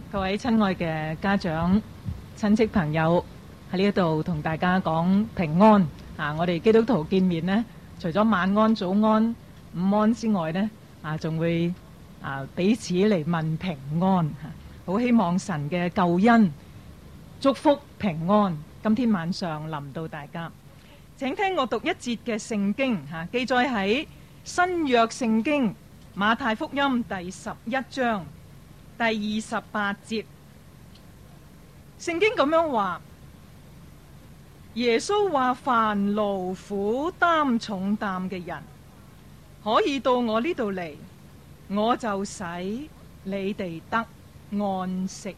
各位親愛嘅家長、親戚朋友喺呢一度同大家講平安啊！我哋基督徒見面呢，除咗晚安、早安、午安之外呢，仲會彼此嚟問平安。好希望神嘅救恩、祝福、平安，今天晚上臨到大家。請聽我讀一節嘅聖經記載喺新約聖經馬太福音第11章第28節。聖經咁樣話，耶穌話：凡勞苦擔重擔嘅人，可以到我呢度嚟，我就使你哋得安息。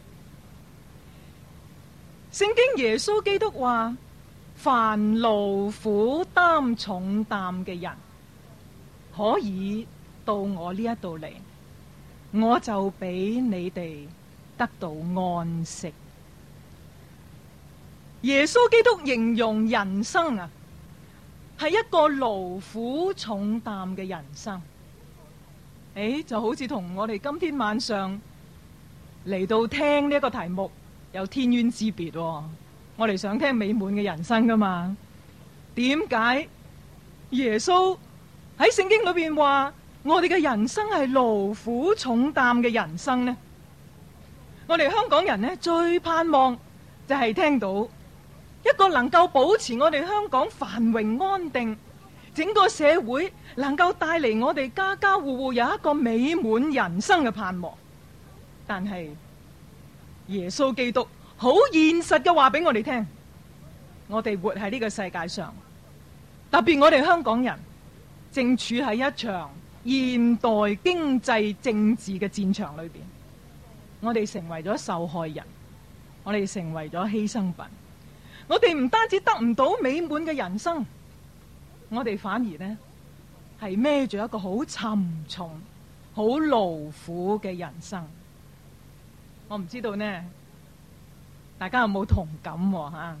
聖經耶穌基督話：凡勞苦擔重擔嘅人，可以到我呢一度嚟，我就俾你哋得到安息。耶穌基督形容人生係一個勞苦重擔嘅人生。就好似同我哋今天晚上嚟到聽呢一個題目有天淵之別。我哋想聽美滿嘅人生噶嘛？點解耶穌喺聖經裏邊話我哋嘅人生係勞苦重擔嘅人生呢？我哋香港人呢，最盼望就係聽到一個能夠保持我哋香港繁榮安定，整個社會能夠帶嚟我哋家家戶戶有一個美滿人生嘅盼望。但係耶穌基督好現實嘅話俾我哋聽，我哋活喺呢個世界上，特別我哋香港人正處喺一場現代經濟政治嘅戰場裏邊，我哋成為咗受害人，我哋成為咗犧牲品。我哋唔單止得唔到美滿嘅人生，我哋反而呢係孭住一個好沉重、好勞苦嘅人生。我唔知道呢，大家有冇同感吓？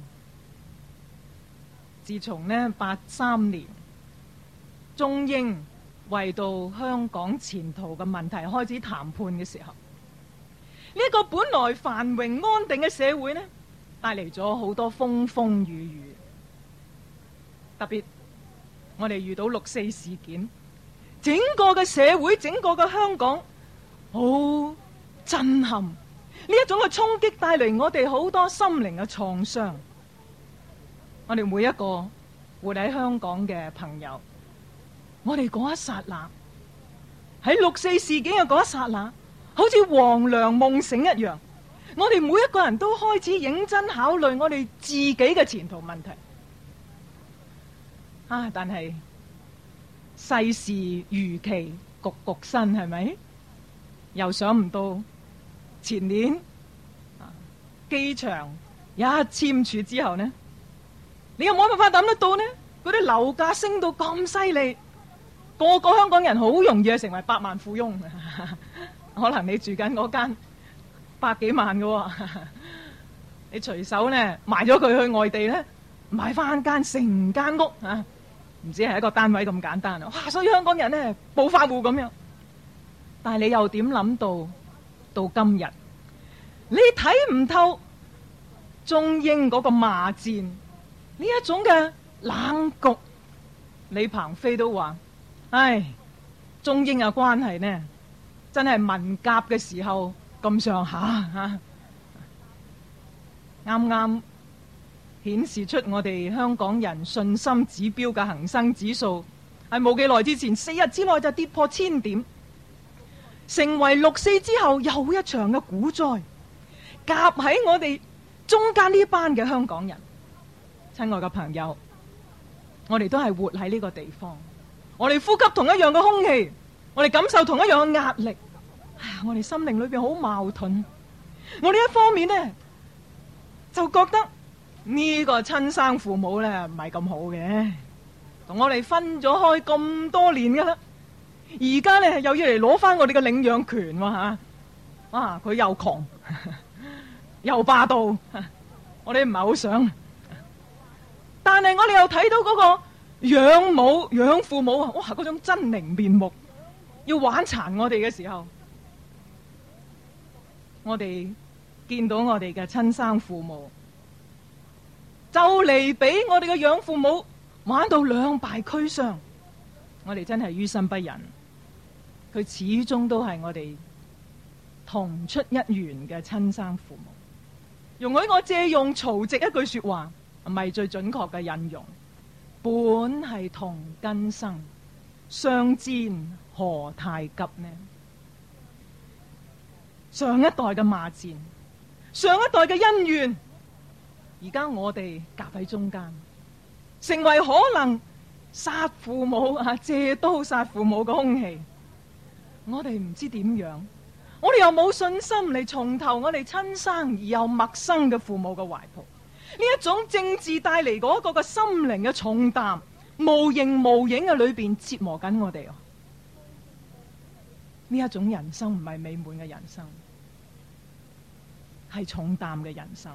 自從呢83年中英為到香港前途嘅問題開始談判嘅時候，呢一個本來繁榮安定嘅社會呢，帶嚟咗好多風風雨雨。特別我哋遇到6·4事件，整個嘅社會、整個嘅香港好震撼。呢一種嘅衝擊帶嚟我哋好多心靈嘅創傷。我哋每一個活喺香港嘅朋友，我哋嗰一剎那喺6·4事件嘅嗰一剎那，好似黃粱夢醒一樣，我哋每一個人都開始認真考慮我哋自己嘅前途問題。但係世事如棋局局新，係咪？又想唔到前年機場一簽署之後呢，你有冇辦法諗得到呢？嗰啲樓價升到咁犀利，個個香港人好容易成為百萬富翁。可能你住緊嗰間百幾萬嘅，你隨手呢賣咗佢去外地呢，買翻間成間屋唔止係一個單位咁簡單。所以香港人呢暴發戶咁樣。但係你又點諗到今日，你睇唔透中英嗰個罵戰呢一種嘅冷局。李鵬飛都話：中英嘅關係呢，真係文革嘅時候咁上下。啱啱顯示出我哋香港人信心指標嘅恒生指數係冇幾耐之前4日之內就跌破1000點，成為6·4之後又一場嘅股災，夾喺我哋中間呢班嘅香港人。親愛嘅朋友，我哋都係活喺呢個地方，我哋呼吸同一樣嘅空氣，我哋感受同一樣嘅壓力。我哋心靈裏邊好矛盾。我哋一方面呢，就覺得呢個親生父母呢唔係咁好嘅，同我哋分咗開咁多年噶啦，而家呢又要嚟攞翻我哋嘅領養權喎。佢又窮又霸道，我哋唔係好想。但係我哋又睇到嗰個養父母嗰種猙獰面目，要玩殘我哋嘅時候， 我哋見到我哋嘅親生父母，就嚟俾我哋嘅養父母玩到兩敗俱傷，我哋真係於心不忍。佢始終都係我哋同出一源嘅親生父母。容許我借用曹植一句說話，唔係最準確嘅引用：本係同根生，相煎何太急呢？上一代嘅罵戰，上一代嘅恩怨，而家我哋夾喺中間，成為可能殺父母借刀殺父母嘅兇器。我哋唔知點樣，我哋又冇信心嚟重投我哋親生而又陌生嘅父母嘅懷抱。呢一種政治帶嚟嗰個嘅心靈嘅重擔，無形無影嘅裏邊折磨緊我哋。呢一種人生唔係美滿嘅人生，係重擔嘅人生。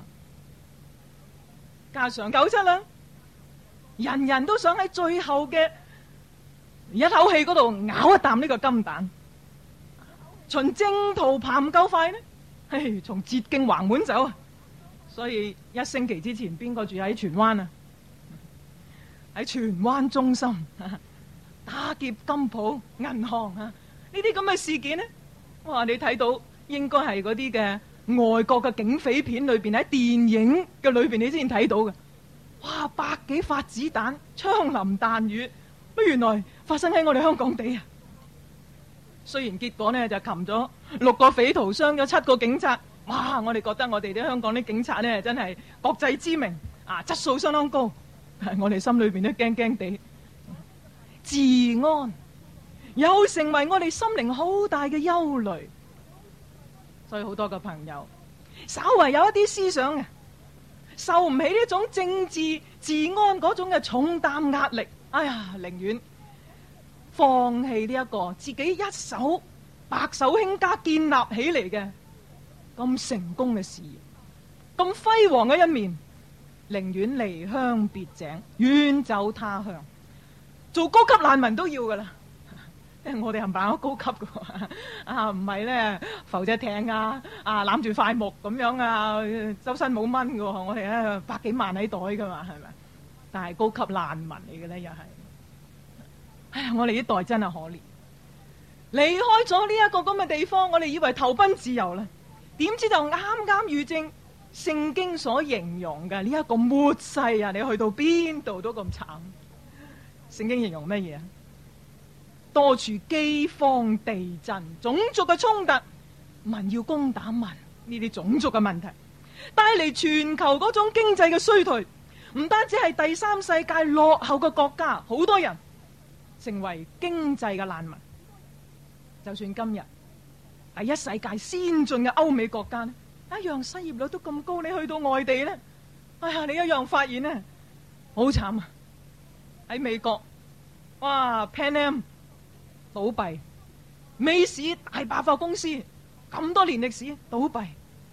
加上97啦，人人都想喺最後嘅一口氣嗰度咬一啖呢個金蛋。循正途爬唔夠快呢，從捷徑橫門走。所以1星期之前，邊個住喺荃灣啊？喺荃灣中心打劫金鋪、銀行呢啲咁嘅事件呢，哇！你睇到應該係嗰啲嘅外國嘅警匪片裏邊，喺電影嘅裏邊你先睇到嘅。哇！百幾發子彈，槍林彈雨，乜原來發生喺我哋香港地啊！雖然結果呢就擒咗6個匪徒，傷咗7個警察。哇！我哋覺得我哋啲香港啲警察呢，真係國際知名質素相當高。我哋心裏邊都驚驚地。治安又成為我哋心靈好大嘅憂慮。所以好多個朋友稍為有一啲思想嘅，受唔起呢種政治治安嗰種嘅重擔壓力，哎呀，寧願放棄呢一個自己一手白手興家建立起嚟嘅咁成功嘅事業，咁輝煌嘅一面，寧願離鄉別井，遠走他鄉，做高級難民都要噶啦。我哋係咪好高級噶？唔係咧浮隻艇攬住塊木咁樣周身冇蚊噶。我哋咧百幾萬喺袋噶嘛，係咪？但係高級難民嚟嘅咧，又係。哎呀，我哋呢代真係可憐，離開咗呢一個咁嘅地方，我哋以為投奔自由啦，點知就啱啱遇正聖經所形容嘅呢一個末世啊！你去到邊度都咁慘。聖經形容乜嘢啊？多處饑荒、地震、種族嘅衝突，民要攻打民，呢啲種族嘅問題，帶嚟全球嗰種經濟嘅衰退。唔單止係第三世界落後嘅國家，好多人成為經濟嘅難民。就算今日第一世界先進嘅歐美國家呢，一樣失業率都咁高。你去到外地呢，哎呀，你一樣發現呢，好慘啊！喺美國，哇 Pan Am 倒閉，美市大百貨公司咁多年歷史倒閉，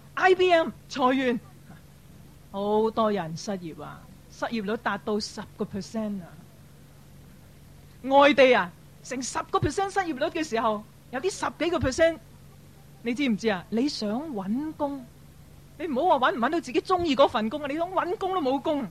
IBM 裁員，好多人失業啊，失業率達到10%啊！外地啊，成10%失業率嘅時候，有啲10幾個%，你知唔知啊？你想搵工，你唔好話搵唔搵到自己中意嗰份工啊，你想搵工都冇工。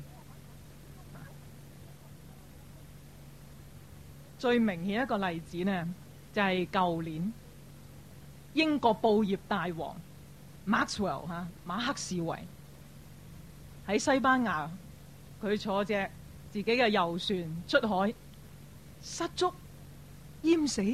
最明顯一個例子呢，就係舊年英國報業大王 Maxwell 馬克士維喺西班牙，佢坐隻自己嘅遊船出海，失足淹死。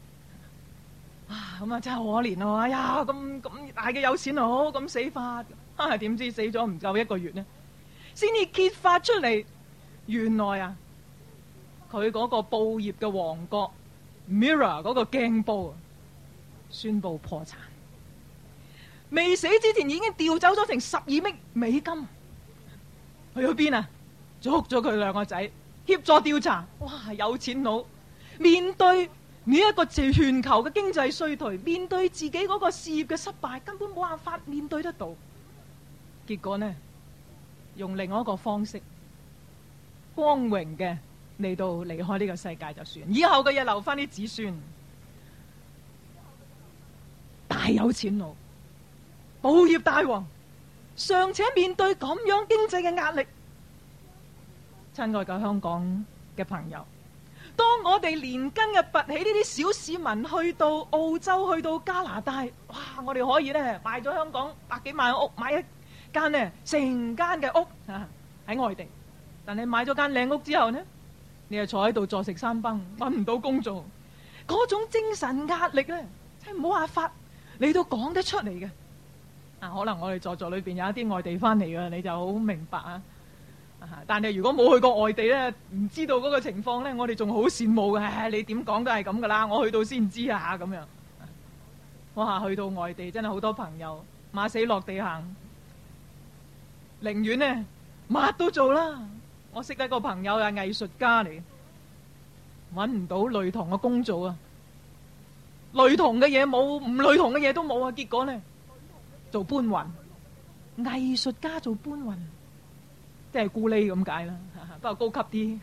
咁啊真係可憐咯！哎呀，咁大嘅有錢佬咁死法，點知死咗唔夠1個月呢，先至揭發出嚟，原來啊，佢嗰個報業嘅王國 Mirror 嗰個鏡報宣布破產，未死之前已經調走咗成12億美金，去咗邊啊？捉咗佢2個仔協助調查。哇！有錢佬面對呢一個全球嘅經濟衰退，面對自己嗰個事業嘅失敗，根本冇辦法面對得到。結果呢，用另外一個方式，光榮嘅嚟到離開呢個世界就算，以後嘅嘢留翻啲子孫。大有錢佬寶業大王尚且面對咁樣經濟嘅壓力，親愛嘅香港嘅朋友，當我哋連根嘅拔起呢啲小市民去到澳洲，去到加拿大，哇！我哋可以咧賣咗香港百幾萬屋，買一間呢成間嘅屋喺外地。但你買咗間靚屋之後呢，你就坐喺度坐食山崩，搵唔到工做，嗰種精神壓力咧，真係冇辦法你都講得出嚟嘅。可能我哋在座裏邊有一啲外地翻嚟嘅，你就好明白啊。但係如果冇去過外地咧，唔知道嗰個情況咧，我哋仲好羨慕嘅。你點講都係咁噶啦，我去到先知啊咁樣。哇，去到外地真係好多朋友馬死落地行，寧願呢乜都做啦。我識得個朋友係藝術家嚟，搵唔到類同嘅工做啊，類同嘅嘢冇，唔類同嘅嘢都冇啊。結果呢做搬運，藝術家做搬運，即係咕喱咁解啦，不過高級啲。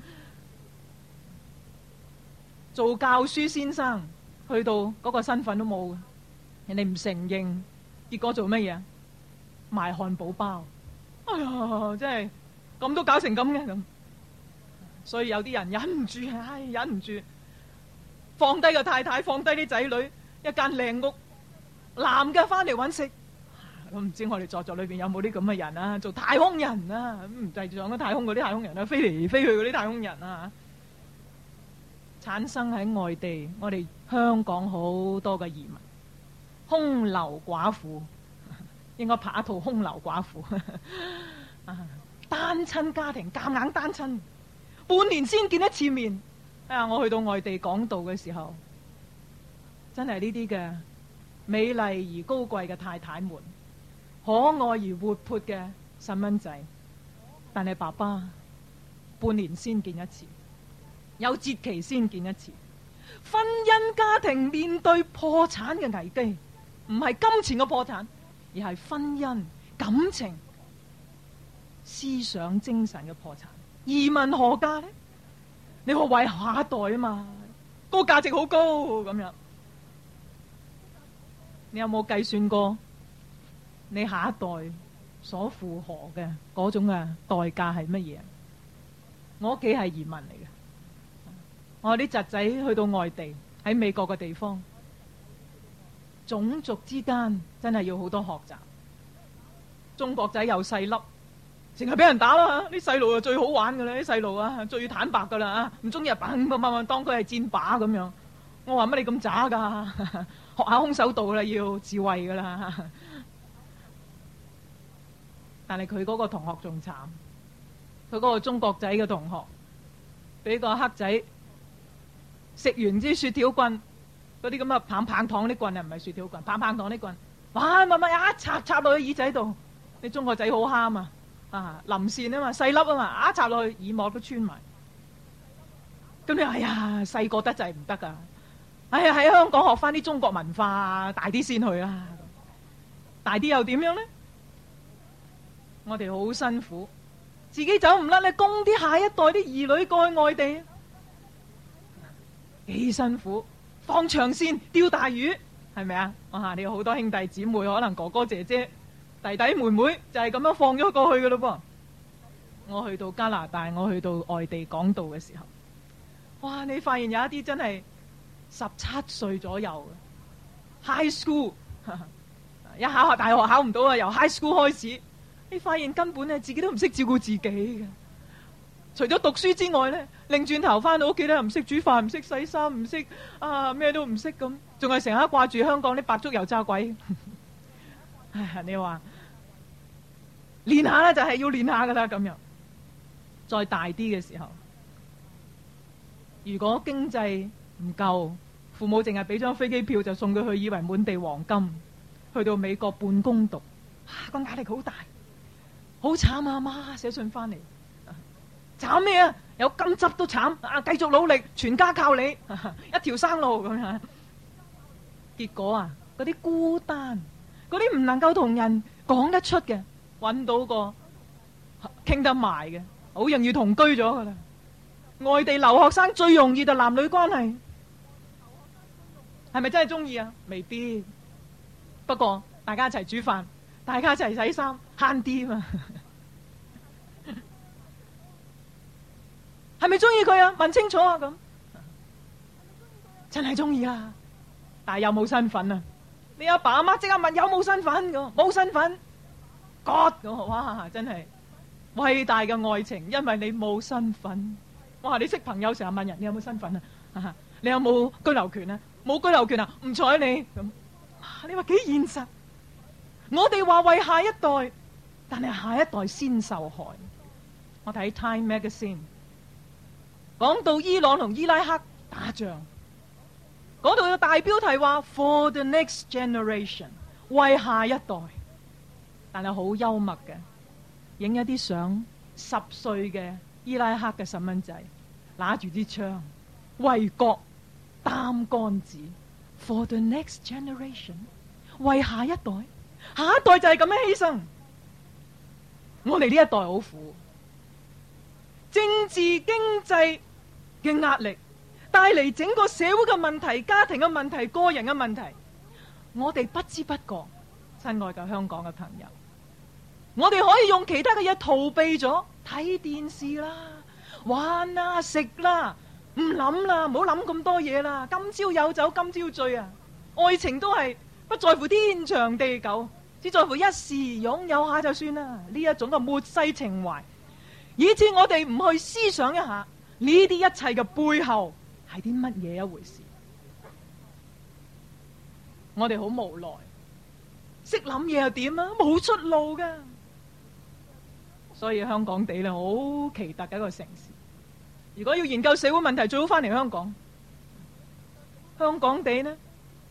做教書先生，去到嗰個身份都冇嘅，人哋唔承認，結果做乜嘢？賣漢堡包。哎呀，真係咁都搞成咁嘅咁，所以有啲人忍唔住，忍唔住，放低個太太，放低啲仔女，一間靚屋，男嘅翻嚟搵食。我唔知我哋在座裏邊有冇啲咁嘅人啊？做太空人啊，唔係上咗太空嗰啲太空人啊，飛嚟飛去嗰啲太空人啊，產生喺外地，我哋香港好多嘅移民，空留寡婦，應該拍一套空留寡婦。單親家庭夾硬單親，半年先見一次面。我去到外地講道嘅時候，真係呢啲嘅美麗而高貴嘅太太們，可愛而活潑嘅細蚊仔，但係爸爸半年先見一次，有節期先見一次。婚姻家庭面對破產嘅危機，唔係金錢嘅破產，而係婚姻、感情、思想、精神嘅破產。移民何價呢？你話為下一代啊嘛，個價值好高咁樣。你有冇計算過你下一代所負荷嘅嗰種嘅代價係乜嘢？我屋企係移民嚟嘅，我啲侄仔去到外地，喺美國嘅地方，種族之間真係要好多學習。中國仔又細粒，淨係俾人打啦。啲細路就最好玩噶啦，啲細路啊最坦白噶啦啊，唔中意就砰當佢係箭靶咁樣。我話乜你咁渣噶？學下空手道啦，要智慧噶啦。但係佢嗰個同學仲慘，佢嗰個中國仔嘅同學俾個黑仔食完啲雪條棍，嗰啲咁嘅棒棒糖啲棍啊，唔係雪條棍，棒棒糖啲棍，哇乜乜一插落去耳仔度，你中國仔好蝦嘛啊，臨線啊嘛，細粒啊嘛，一插落去耳膜都穿埋。咁你哎呀細個得滯唔得噶？哎呀喺香港學翻啲中國文化大啲先去啦，大啲又點樣呢？我哋好辛苦，自己走唔甩咧，供啲下一代啲兒女過去外地，幾辛苦，放長線釣大魚，係咪啊？你有好多兄弟姊妹，可能哥哥姐姐、弟弟妹妹就係咁樣放咗過去噶咯噃。我去到加拿大，我去到外地講道嘅時候，哇！你發現有一啲真係17歲左右嘅 high school， 一考大學考唔到啊，由 high school 開始。你發現根本咧自己都唔識照顧自己嘅，除咗讀書之外咧，擰轉頭翻到屋企咧，唔識煮飯，唔識洗衫，唔識咩都唔識咁，仲係成日掛住香港啲白粥油炸鬼。你話練下咧就係要練下噶啦咁樣。再大啲嘅時候，如果經濟唔夠，父母淨係俾張飛機票就送佢去，以為滿地黃金，去到美國半工讀，個壓力好大。好慘啊！媽寫信翻嚟，慘咩啊？有金執都慘啊！繼續努力，全家靠你，一條生路咁樣。結果啊，嗰啲孤單，嗰啲唔能夠同人講得出嘅，搵到個傾得埋嘅，好容易同居咗噶啦。外地留學生最容易就男女關係，係咪真係中意啊？未必。不過大家一齊煮飯，大家一齊洗衫，慳啲嘛。係咪中意佢啊？問清楚啊！咁真係中意啊，但係有冇身份啊？你阿爸阿媽即刻問有冇身份咁？冇身份，God咁，哇！真係偉大嘅愛情，因為你冇身份。哇！你識朋友成日問人你有冇身份啊？你有冇居留權啊？冇居留權啊？唔睬你咁。你話幾現實？我哋話為下一代，但係下一代先受害。我睇 Time Magazine 講到伊朗同伊拉克打仗，嗰度有大標題話 For the next generation， 為下一代，但係好幽默嘅，影一啲相，10歲嘅伊拉克嘅細蚊仔拿住支槍，為國擔桿子 For the next generation， 為下一代，下一代就係咁樣犧牲。我哋呢一代好苦，政治經濟嘅壓力帶嚟整個社會嘅問題、家庭嘅問題、個人嘅問題，我哋不知不覺，親愛嘅香港嘅朋友，我哋可以用其他嘅嘢逃避咗，睇電視啦、玩啦、食啦，唔諗啦，唔好諗咁多嘢啦。今朝有酒今朝醉啊！愛情都係不在乎天長地久，只在乎一時擁有下就算啦。呢一種嘅末世情懷，以致我哋唔去思想一下呢啲一切嘅背後係啲乜嘢一回事。我哋好無奈，識諗嘢又點啊？冇出路噶。所以香港地咧好奇特嘅一個城市。如果要研究社會問題，最好翻嚟香港。香港地呢，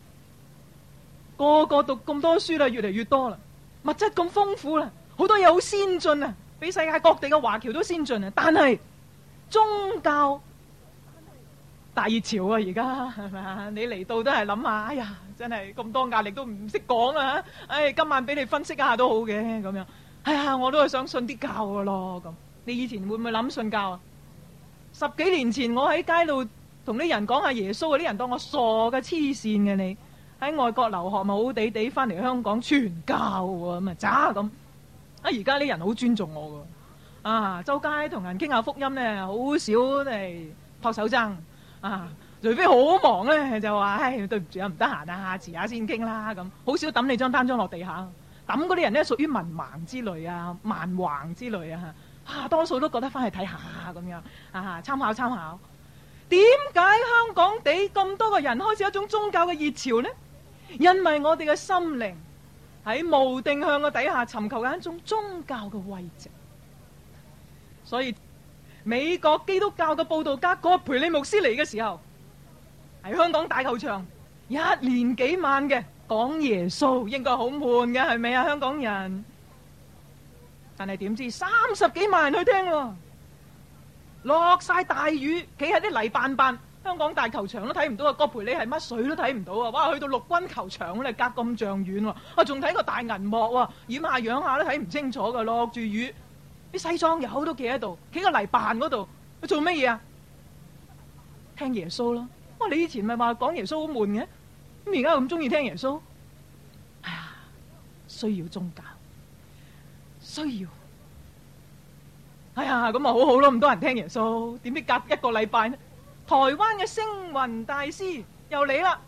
個個讀咁多書啦，越嚟越多啦，物質咁豐富啦，好多嘢好先進啊，比世界各地嘅華僑都先進啊。但係宗教大熱潮啊，而家係咪啊？你嚟到都係諗下，哎呀，真係咁多壓力都唔識講啊！哎，今晚俾你分析一下都好嘅，咁樣。哎呀，我都係想信啲教噶咯。咁你以前會唔會諗信教啊？10幾年前我喺街度同啲人講下耶穌，啲人當我傻嘅，黐線嘅。你喺外國留學咪好地地，翻嚟香港傳教喎，咁啊渣咁。啊，而家啲人好尊重我噶，啊，周街同人傾下福音咧，好少嚟托手踭啊，除非好忙咧就話，唉，對唔住啊，唔得閒啊，遲下先傾啦咁。好少抌你張單張落地下，抌嗰啲人咧屬於文盲之類啊、蠻橫之類啊。多數都覺得翻去睇下咁樣啊，參考參考。點解香港地咁多個人開始一種宗教嘅熱潮呢？因為我哋嘅心靈喺無定向嘅底下尋求緊一種宗教嘅慰藉。所以美國基督教嘅佈道家葛培理牧師嚟嘅時候，喺香港大球場1年幾晚嘅講耶穌，應該好悶嘅，係咪啊？香港人。但係點知30幾萬人去聽喎，落晒大雨，企喺啲泥板板，香港大球場都睇唔到啊！葛培理係乜水都睇唔到啊！哇，去到陸軍球場咧，隔咁丈遠喎，啊，仲睇個大銀幕喎，掩下仰下都睇唔清楚噶，落住雨，啲西裝友都企喺度，企個泥板嗰度，佢做乜嘢啊？聽耶穌咯！哇，你以前咪話講耶穌好悶嘅，咁而家咁中意聽耶穌？哎呀，需要宗教。需要，哎呀，咁咪好好咯，咁多人聽耶穌，點知隔一個禮拜呢？台灣嘅星雲大師又嚟啦，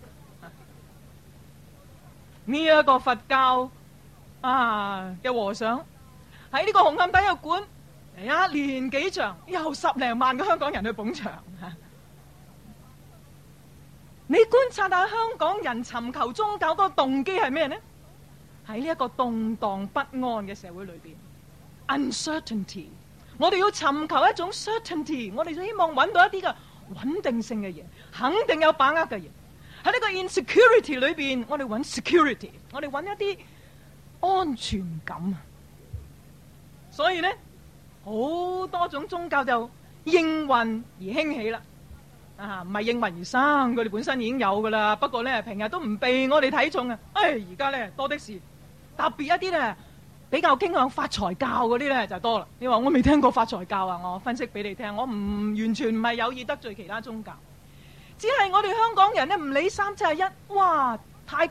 呢一個佛教嘅和尚喺呢個紅磡體育館1年幾場，有10零萬嘅香港人去捧場。你觀察下香港人尋求宗教嗰個動機係咩呢？喺呢一個動盪不安嘅社會裏邊 ，uncertainty， 我哋要尋求一種 certainty， 我哋就希望揾到一啲嘅穩定性嘅嘢，肯定有把握嘅嘢。喺呢個 insecurity 裏邊，我哋揾 security， 我哋揾一啲安全感啊。所以呢，好多種宗教就應運而興起啦。唔係應運而生，佢哋本身已經有噶啦。不過呢，平日都唔被我哋睇重啊。而家呢，多的是。特別一啲咧，比較傾向發財教嗰啲咧就多啦。你話我未聽過發財教啊？我分析俾你聽，我完全唔係有意得罪其他宗教，只係我哋香港人咧唔理371，哇！泰國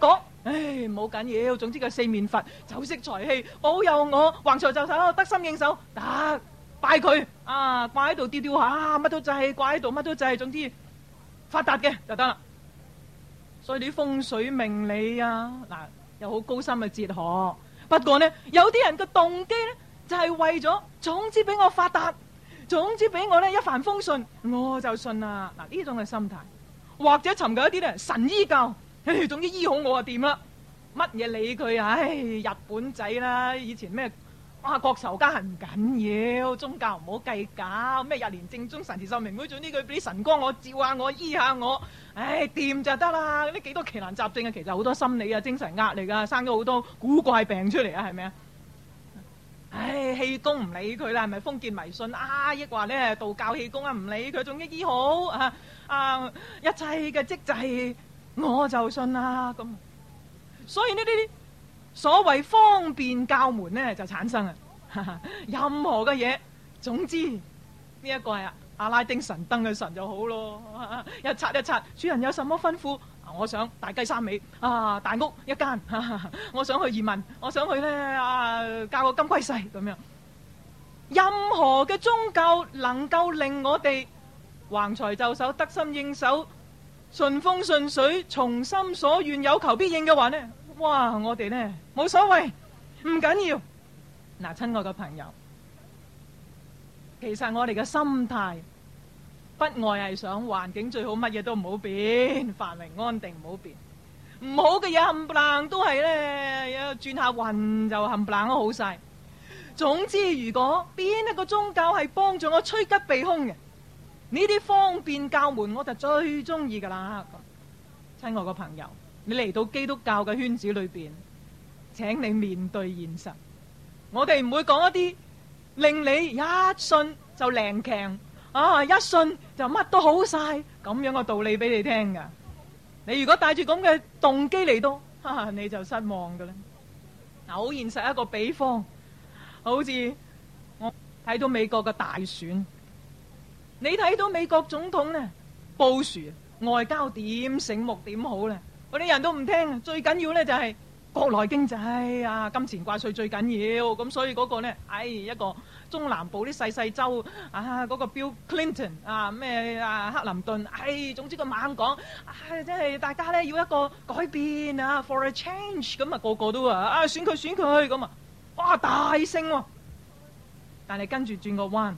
冇緊要，總之個四面佛酒色財氣保佑我橫財就手，得心應手，得拜佢啊！掛喺度吊吊下，乜都制，掛喺度乜都制，總之發達嘅就得啦。所以啲風水命理啊，嗱，有好高深嘅哲學。不過呢，有啲人嘅動機呢，就係為咗總之俾我發達，總之俾我呢一帆風順，我就信啦。嗱，呢種嘅心態，或者尋求一啲呢神醫教，總之醫好我就掂啦。乜嘢理佢啊？日本仔啦，以前咩國仇家恨唔緊要，宗教唔好計較，咩日蓮正宗神慈秀明會，總之佢俾啲神光我照下我醫下我，掂就得啦。呢幾多奇難雜症啊，其實好多心理啊、精神壓力啊，生咗好多古怪病出嚟啊，係咪啊？氣功唔理佢啦，係咪封建迷信啊？抑或咧道教氣功啊，唔理佢，總之醫好一切嘅積滯我就信啦咁。所以呢啲所謂方便教門呢就產生啊，任何嘅嘢，總之呢一個係阿拉丁神燈嘅神就好咯，一刷一刷，主人有什麼吩咐？我想大雞三尾大屋一間，我想去移民，我想去呢嫁個金龜婿咁樣。任何嘅宗教能夠令我哋橫財就手、得心應手、順風順水、從心所願、有求必應嘅話呢，哇！我哋呢冇所謂，唔緊要。嗱，親愛嘅朋友，其實我哋嘅心態不外係想環境最好，乜嘢都唔好變，繁榮安定唔好變，唔好嘅嘢冚唪唥都係呢，轉下運就冚唪唥都好晒。總之，如果邊一個宗教係幫助我趨吉避凶嘅，呢啲方便教門我就最中意噶啦。親愛嘅朋友，你嚟到基督教嘅圈子裏邊，請你面對現實。我哋唔會講一啲令你一信就靈強一信就乜都好晒咁樣嘅道理俾你聽噶。你如果帶住咁嘅動機嚟到，你就失望噶啦。好現實一個比方，好似我睇到美國嘅大選，你睇到美國總統呢，布殊外交點醒目點好呢？嗰啲人都唔聽，最緊要呢就係國內經濟啊，金錢掛帥最緊要。咁所以嗰個呢，一個中南部啲細州嗰個 Bill Clinton 咩克林頓，總之個猛講，即係大家呢要一個改變for a change，咁個個都選佢咁哇大勝喎。但係跟住轉個彎，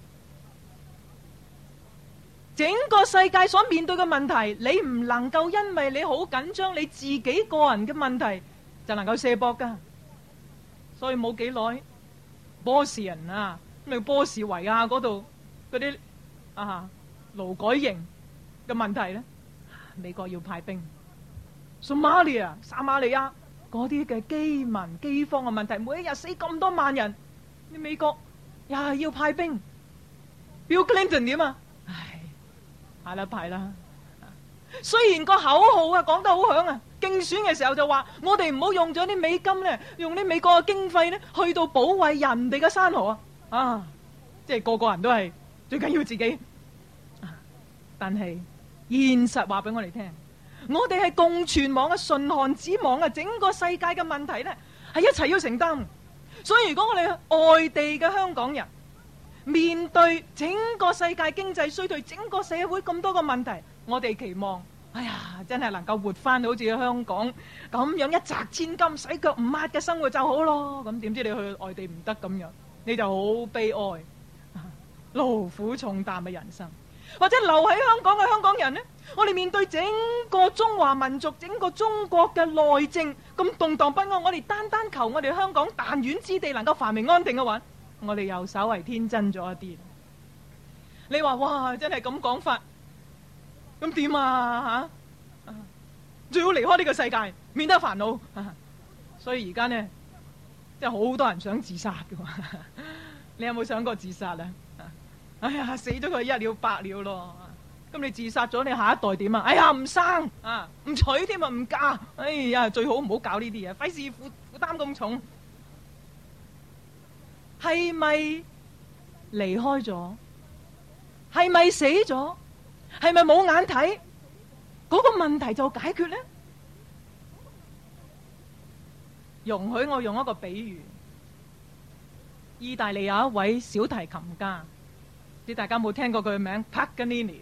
整個世界所面對嘅問題，你唔能夠因為你好緊張你自己個人嘅問題就能夠卸膊噶。所以冇幾耐，波士人咩波士維亞嗰度嗰啲勞改營嘅問題呢，美國要派兵。索馬利亞嗰啲嘅饑民饑荒嘅問題，每一日死咁多萬人，你美國又係要派兵。Bill Clinton 點啊？派啦！雖然個口號講得好響競選嘅時候就話我哋唔好用咗啲美金呢，用啲美國嘅經費呢，去到保衛人哋嘅山河即係個個人都係最緊要自己。但係現實話俾我哋聽，我哋係共存亡嘅唇寒齒亡整個世界嘅問題呢係一齊要承擔。所以如果我哋外地嘅香港人面對整個世界經濟衰退，整個社會咁多個問題，我哋期望真係能夠活翻好似香港咁樣一擲千金洗腳唔抹嘅生活就好咯。咁點知你去外地唔得咁樣，你就好悲哀，勞苦重擔嘅人生。或者留喺香港嘅香港人呢，我哋面對整個中華民族、整個中國嘅內政咁動盪不安，我哋單單求我哋香港彈丸之地能夠繁榮安定嘅話，我哋又稍為天真咗一啲。你話哇，真係咁講法，咁點最好離開呢個世界，免得煩惱。所以而家呢，即係好多人想自殺嘅。你有冇想過自殺啊？死咗佢一了百了咯。咁你自殺咗，你下一代點啊？唔生唔娶添唔嫁。最好唔好搞呢啲嘢，費事負擔咁重。係咪離開咗？係咪死咗？係咪冇眼睇？嗰個問題就解決呢？ 容許我用一個比喻。意大利有一位小提琴家，唔知大家有冇聽過佢嘅名 Paganini。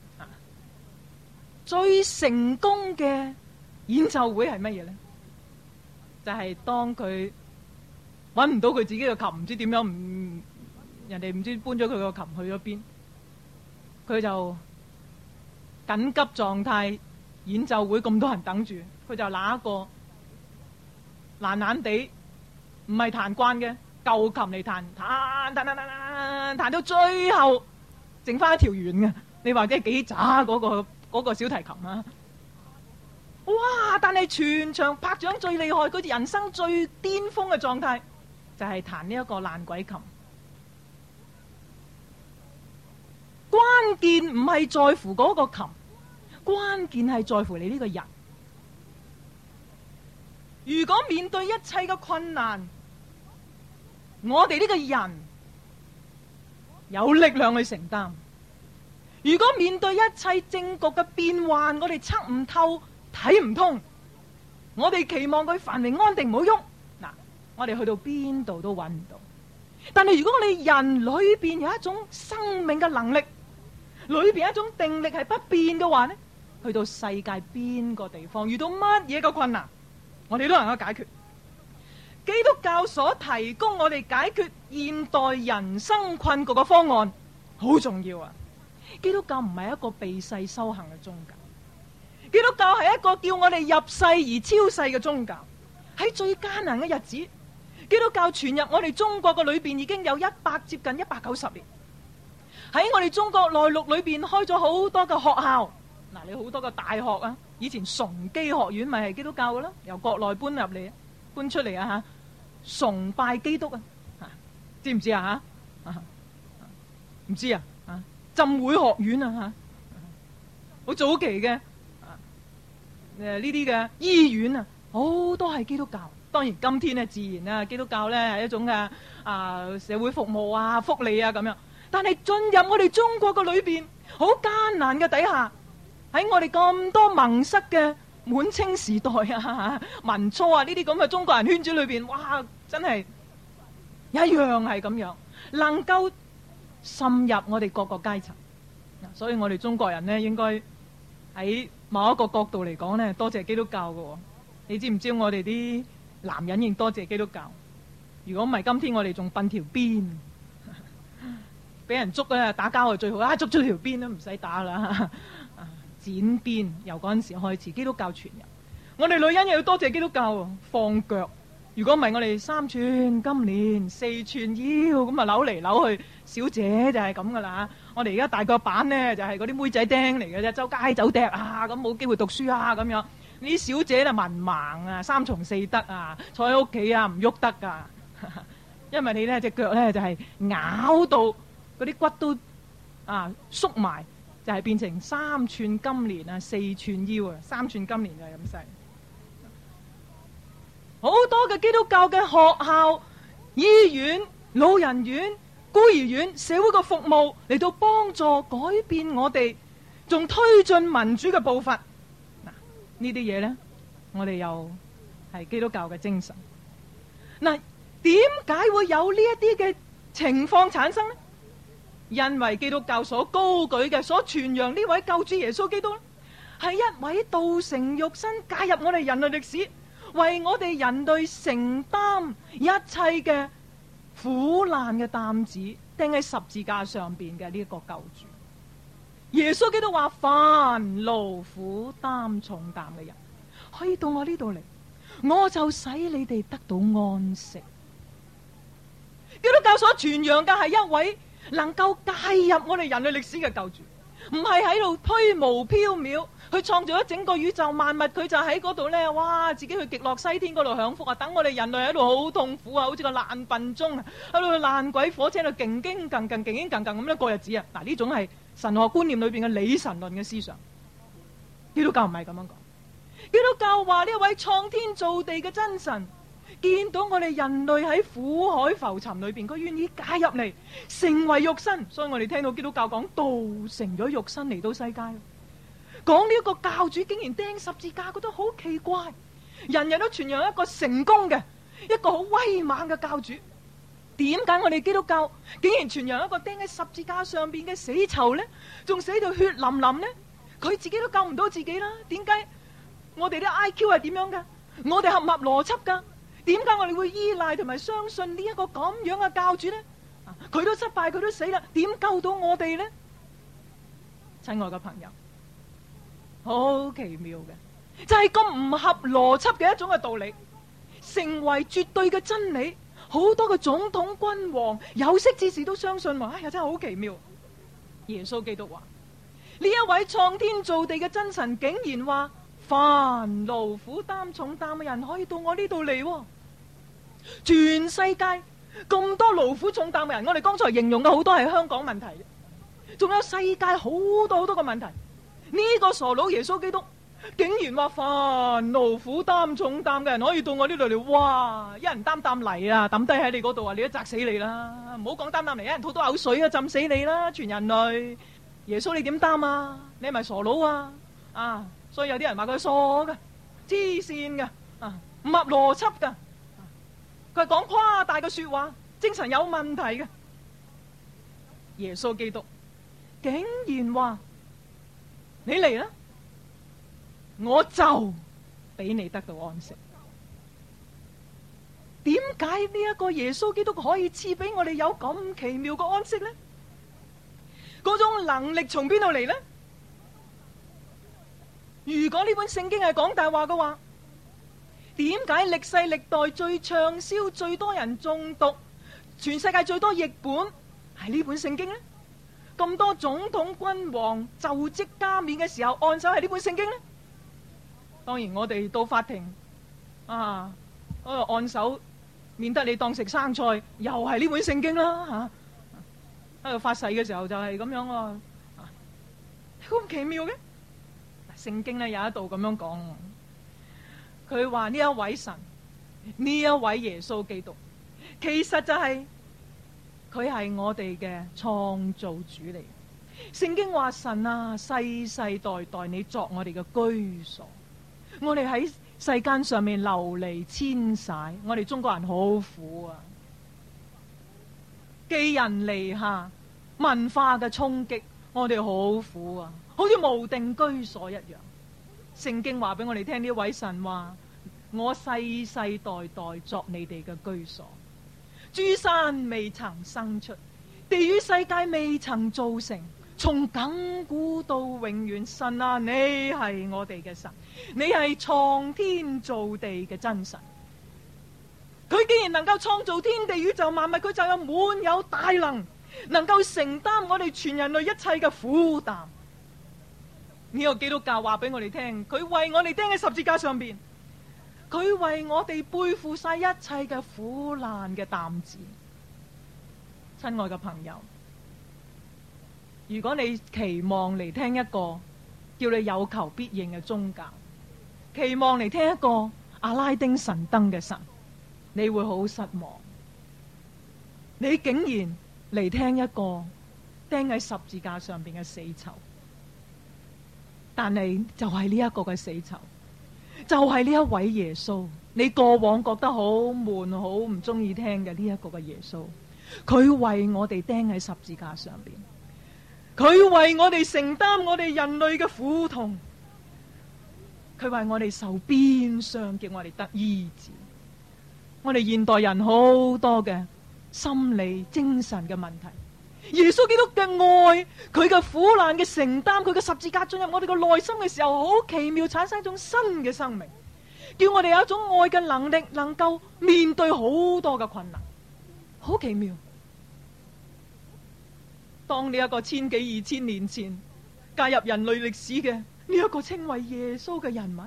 最成功嘅演奏會係乜嘢呢？就係當佢揾唔到佢自己嘅琴，唔知點樣，人哋唔知搬咗佢個琴去咗邊，佢就緊急狀態演奏會，咁多人等住，佢就拿一個爛爛地唔係彈慣嘅舊琴嚟彈到最後剩翻一條弦嘅，你話即係幾渣嗰個小提琴啊！哇！但係全場拍掌最厲害，佢人生最巔峰嘅狀態就係彈呢一個爛鬼琴。關鍵唔係在乎嗰個琴，關鍵係在乎你呢個人。如果面對一切嘅困難，我哋呢個人有力量去承擔；如果面對一切政局嘅變幻，我哋測唔透、睇唔通，我哋期望佢繁榮安定唔好喐，嗱，我哋去到邊度都揾唔到。但係如果我哋人裏邊有一種生命嘅能力，裏邊一種定力係不變嘅話呢，去到世界邊個地方遇到乜嘢嘅困難，我哋都能夠解決。基督教所提供我哋解決現代人生困局嘅方案好重要啊！基督教唔係一個避世修行嘅宗教，基督教係一個叫我哋入世而超世嘅宗教。喺最艱難嘅日子，基督教傳入我哋中國嘅裏邊已經有接近190年。喺我哋中國內陸裏邊開咗好多嘅學校，嗱，你好多個大學啊，以前崇基學院咪係基督教嘅咯，由國內搬出嚟啊吓，崇拜基督啊，知唔知啊吓？唔知啊？浸會學院啊吓，好早期嘅呢啲嘅醫院啊，好多係基督教。當然今天呢，自然啊，基督教咧係一種嘅社會服務啊、福利啊咁樣。但係進入我哋中國嘅裏邊，好艱難嘅底下，喺我哋咁多蒙塞嘅滿清時代啊、民初啊呢啲咁嘅中國人圈子裏邊，哇，真係一樣係咁樣，能夠滲入我哋各個階層。所以我哋中國人呢，應該喺某一個角度嚟講呢，多謝基督教嘅。你知唔知我哋啲男人應多謝基督教？如果唔係，今天我哋仲鬢條邊。俾人捉咧，打交就最好，捉咗條邊都唔使打啦。剪邊由嗰陣時開始，基督教傳入。我哋女人又要多謝基督教放腳。如果唔係，我哋3寸金蓮4寸腰咁啊，扭嚟扭去，小姐就係咁噶啦。我哋而家大腳板呢，就係嗰啲妹仔釘嚟嘅啫，周街走趯啊，咁冇機會讀書啊咁樣。呢啲小姐就文盲啊，3從4德啊，坐喺屋企啊唔喐得噶，因為你呢隻腳呢，就係咬到。嗰啲骨都縮埋，就係變成3寸金蓮啊，4寸腰啊，3寸金蓮就係咁細。好多嘅基督教嘅學校、醫院、老人院、孤兒院、社會嘅服務嚟到幫助改變我哋，仲推進民主嘅步伐。嗱，呢啲嘢呢，我哋又係基督教嘅精神。嗱，點解會有呢一啲嘅情況產生呢？因為基督教所高舉嘅、所傳揚呢位救主耶穌基督，係一位道成肉身介入我哋人類歷史，為我哋人類承擔一切嘅苦難嘅擔子，釘喺十字架上邊嘅呢一個救主。耶穌基督話：凡勞苦擔重擔嘅人，可以到我呢度嚟，我就使你哋得到安息。基督教所傳揚嘅係一位能夠介入我哋人類歷史嘅救主，唔係喺度虛無縹緲去創造咗整個宇宙萬物，佢就喺嗰度呢，哇！自己去極樂西天嗰度享福啊！等我哋人類喺度好痛苦啊，好似個爛笨鐘啊，喺度爛鬼火車度勁勁更更咁樣過日子啊！嗱，呢種係神學觀念裏邊嘅理神論嘅思想。基督教唔係咁樣講，基督教話呢一位創天造地嘅真神，見到我哋人類喺苦海浮沉裏邊，佢願意介入嚟，成為肉身。所以我哋聽到基督教講道成咗肉身嚟到世界，講呢一個教主竟然釘十字架，覺得好奇怪。人人都傳揚一個成功嘅一個好威猛嘅教主。點解我哋基督教竟然傳揚一個釘喺十字架上邊嘅死囚呢？仲死到血淋淋呢？佢自己都救唔到自己啦。點解我哋啲 IQ 係點樣噶？我哋合唔合邏輯噶？點解我哋會依賴同埋相信呢一個咁樣嘅教主呢？佢都失敗，佢都死啦，點救到我哋呢？親愛嘅朋友，好奇妙嘅，就係咁唔合邏輯嘅一種嘅道理，成為絕對嘅真理。好多嘅總統君王有識之士都相信話，哎呀，真係好奇妙。耶穌基督話，呢一位創天造地嘅真神竟然話，凡勞苦擔重擔嘅人可以到我呢度嚟。全世界咁多勞苦重擔嘅人，我哋剛才形容嘅好多係香港問題，仲有世界好多好多嘅問題。呢個傻佬耶穌基督竟然話，凡勞苦擔重擔嘅人可以到我呢度嚟。哇！一人擔擔泥啊，抌低喺你嗰度啊，你都砸死你啦！唔好講擔擔泥，一人吐多口水啊，浸死你啦！全人類，耶穌你點擔啊？你係咪傻佬啊？所以有啲人話佢傻㗎、黐線㗎、唔合邏輯㗎。佢係講誇大嘅說話，精神有問題嘅。耶穌基督竟然話，你嚟啦，我就俾你得到安息。點解呢一個耶穌基督可以賜俾我哋有咁奇妙嘅安息呢？嗰種能力從邊度嚟呢？如果呢本聖經係講大話嘅話，點解歷世歷代最暢銷、最多人誦讀、全世界最多譯本係呢本聖經呢？咁多總統君王就職加冕嘅時候按手係呢本聖經呢？當然我哋到法庭按手，免得你當食生菜，又係呢本聖經啦喺度發誓嘅時候就係咁樣啊，咁奇妙嘅。聖經呢有一度咁樣講，佢話呢一位神，呢一位耶穌基督，其實就係佢係我哋嘅創造主嚟。聖經話，神啊，世世代代你作我哋嘅居所。我哋喺世間上面流離遷徙，我哋中國人好苦啊，寄人籬下，文化嘅衝擊，我哋好苦啊，好似無定居所一樣。聖經話俾我哋聽，呢位神話，我世世代代作你哋嘅居所。諸山未曾生出，地與世界未曾造成，從亙古到永遠，神啊，你係我哋嘅神，你係創天造地嘅真神。佢既然能夠創造天地宇宙萬物，佢就有滿有大能夠承擔我哋全人類一切嘅苦擔。呢個基督教話俾我哋聽，佢為我哋釘喺十字架上邊，佢為我哋背負晒一切嘅苦難嘅擔子。親愛嘅朋友，如果你期望嚟聽一個叫你有求必應嘅宗教，期望嚟聽一個阿拉丁神燈嘅神，你會好失望。你竟然嚟聽一個釘喺十字架上邊嘅死囚，但係就係呢一個嘅死囚，就係呢一位耶穌。你過往覺得好悶、好唔中意聽嘅呢一個嘅耶穌，佢為我哋釘喺十字架上邊，佢為我哋承擔我哋人類嘅苦痛，佢為我哋受鞭傷，叫我哋得醫治。我哋現代人好多嘅心理、精神嘅問題，耶穌基督嘅愛，佢嘅苦難嘅承擔，佢嘅十字架進入我哋嘅內心嘅時候，好奇妙，產生一種新嘅生命，叫我哋有一種愛嘅能力，能夠面對好多嘅困難，好奇妙。當呢一個千幾2000年前介入人類歷史嘅呢一個稱為耶穌嘅人物，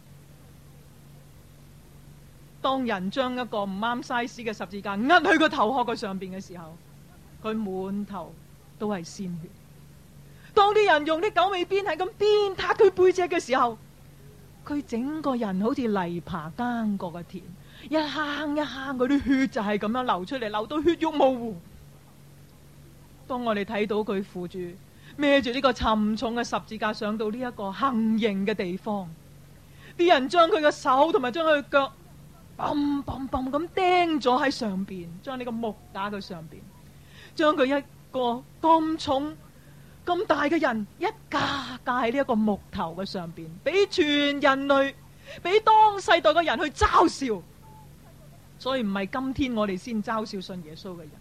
當人將一個唔啱 size 嘅十字架壓去個頭殼嘅上邊嘅時候，佢滿頭都係鮮血。當啲人用啲狗尾鞭係咁鞭撻佢背脊嘅時候，佢整個人好似泥爬耕過嘅田，一坑一坑嗰啲血就係咁樣流出嚟，流到血肉模糊。當我哋睇到佢扶住孭住呢個沉重嘅十字架上到呢一個行刑嘅地方，啲人將佢嘅手同埋將佢嘅腳砰砰砰咁釘咗喺上邊，將呢個木架嘅上邊，將佢一個咁重咁大嘅人一架架喺呢一個木頭嘅上邊，俾全人類，俾當世代嘅人去嘲笑。所以唔係今天我哋先嘲笑信耶穌嘅人，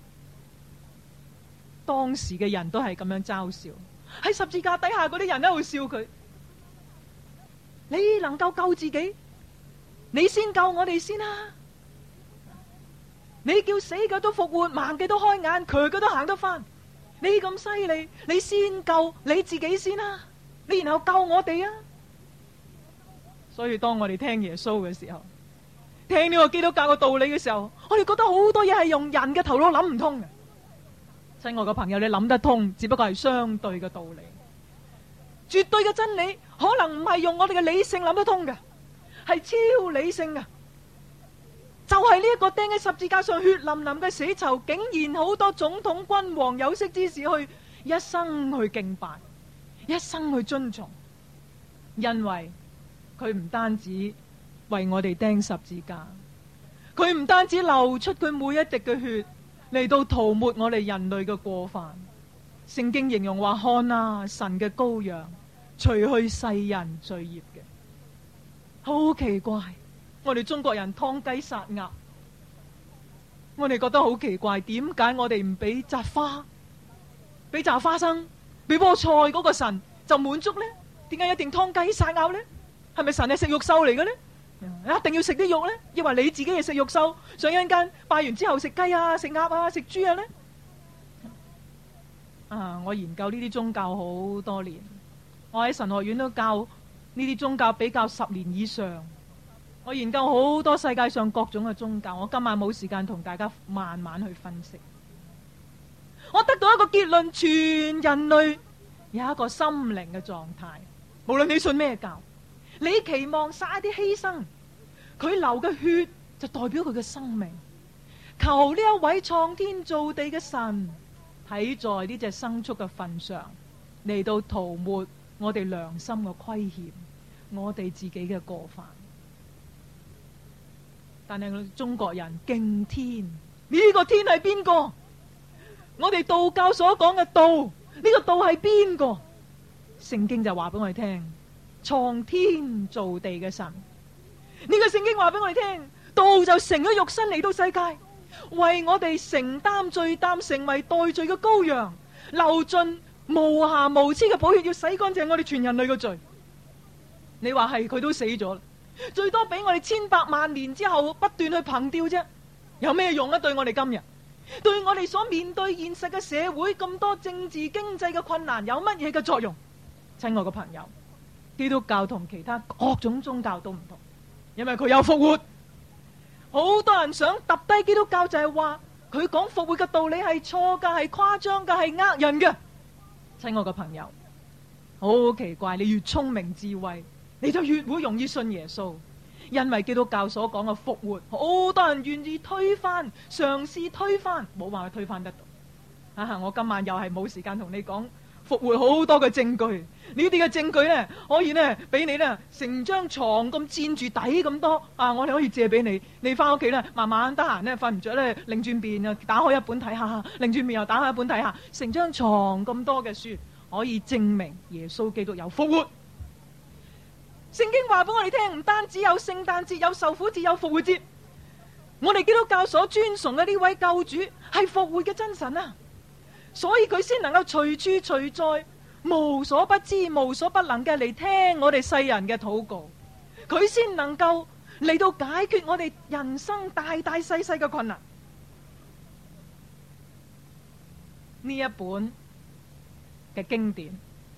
當時嘅人都係咁樣嘲笑。喺十字架底下嗰啲人都會笑佢，你能夠救自己，你先救我哋先啦。你叫死嘅都復活，盲嘅都開眼，瘸嘅都行得翻，你咁犀利，你先救你自己先啦，你然後救我哋啊。所以當我哋聽耶穌嘅時候，聽呢個基督教嘅道理嘅時候，我哋覺得好多嘢係用人嘅頭腦諗唔通嘅。親愛嘅朋友，你諗得通，只不過係相對嘅道理。絕對嘅真理可能唔係用我哋嘅理性諗得通嘅，係超理性嘅。就係呢一個釘喺十字架上血淋淋嘅死囚，竟然好多總統君王有識之士去一生去敬拜，一生去遵從，因為佢唔單止為我哋釘十字架，佢唔單止流出佢每一滴嘅血嚟到塗抹我哋人類嘅過犯。聖經形容話：看啊，神嘅羔羊，除去世人罪孽嘅。好奇怪，我哋中國人劏雞殺鴨，我哋覺得好奇怪，點解我哋唔俾摘花，俾摘花生，俾菠菜嗰個神就滿足呢？點解一定劏雞殺鴨呢？係咪神係食肉獸嚟嘅呢？一定要食啲肉呢？抑或你自己係食肉獸，想一陣間拜完之後食雞啊、食鴨啊、食豬啊呢？我研究呢啲宗教好多年，我喺神學院都教呢啲宗教，比較10年以上。我研究好多世界上各種嘅宗教，我今晚冇時間同大家慢慢去分析。我得到一個結論，全人類有一個心靈嘅狀態，無論你信咩教，你期望撒一啲犧牲，佢流嘅血就代表佢嘅生命。求呢一位創天造地嘅神睇在呢隻牲畜嘅份上，嚟到塗抹我哋良心嘅虧欠，我哋自己嘅過犯。但係我哋中國人敬天，呢個天係邊個？我哋道教所講嘅道，呢個道係邊個？聖經就話俾我哋聽，創天造地嘅神。呢個聖經話俾我哋聽，道就成咗肉身嚟到世界，為我哋承擔罪擔，成為代罪嘅羔羊，流盡無瑕無疵嘅寶血，要洗乾淨我哋全人類嘅罪。你話係佢都死咗，最多俾我哋千百萬年之後不斷去憑吊啫，有咩用啊？對我哋今日，對我哋所面對現實嘅社會咁多政治經濟嘅困難，有乜嘢嘅作用？親愛嘅朋友，基督教同其他各種宗教都唔同，因為佢有復活。好多人想揼低基督教，就係話佢講復活嘅道理係錯噶，係誇張噶，係呃人嘅。親愛嘅朋友，好奇怪，你越聰明智慧，你就越會容易信耶穌，因為基督教所講嘅復活，好多人願意推翻，嘗試推翻，冇辦法推翻得到。我今晚又係冇時間同你講復活好多嘅證據，呢啲嘅證據呢，可以呢俾你呢成張床咁佔住底咁多我哋可以借俾你，你翻屋企呢慢慢得閒呢瞓唔着呢，擰轉面啊，打開一本睇下，擰轉面又打開一本睇下，成張床咁多嘅書可以證明耶穌基督有復活。聖經話俾我哋聽，唔單止有聖誕節，有受苦節，有復活節。我哋基督教所尊崇嘅呢位救主係復活嘅真神啊，所以佢先能夠隨處隨在，無所不知、無所不能嘅嚟聽我哋世人嘅禱告，佢先能夠嚟到解決我哋人生大大細細嘅困難。呢一本嘅經典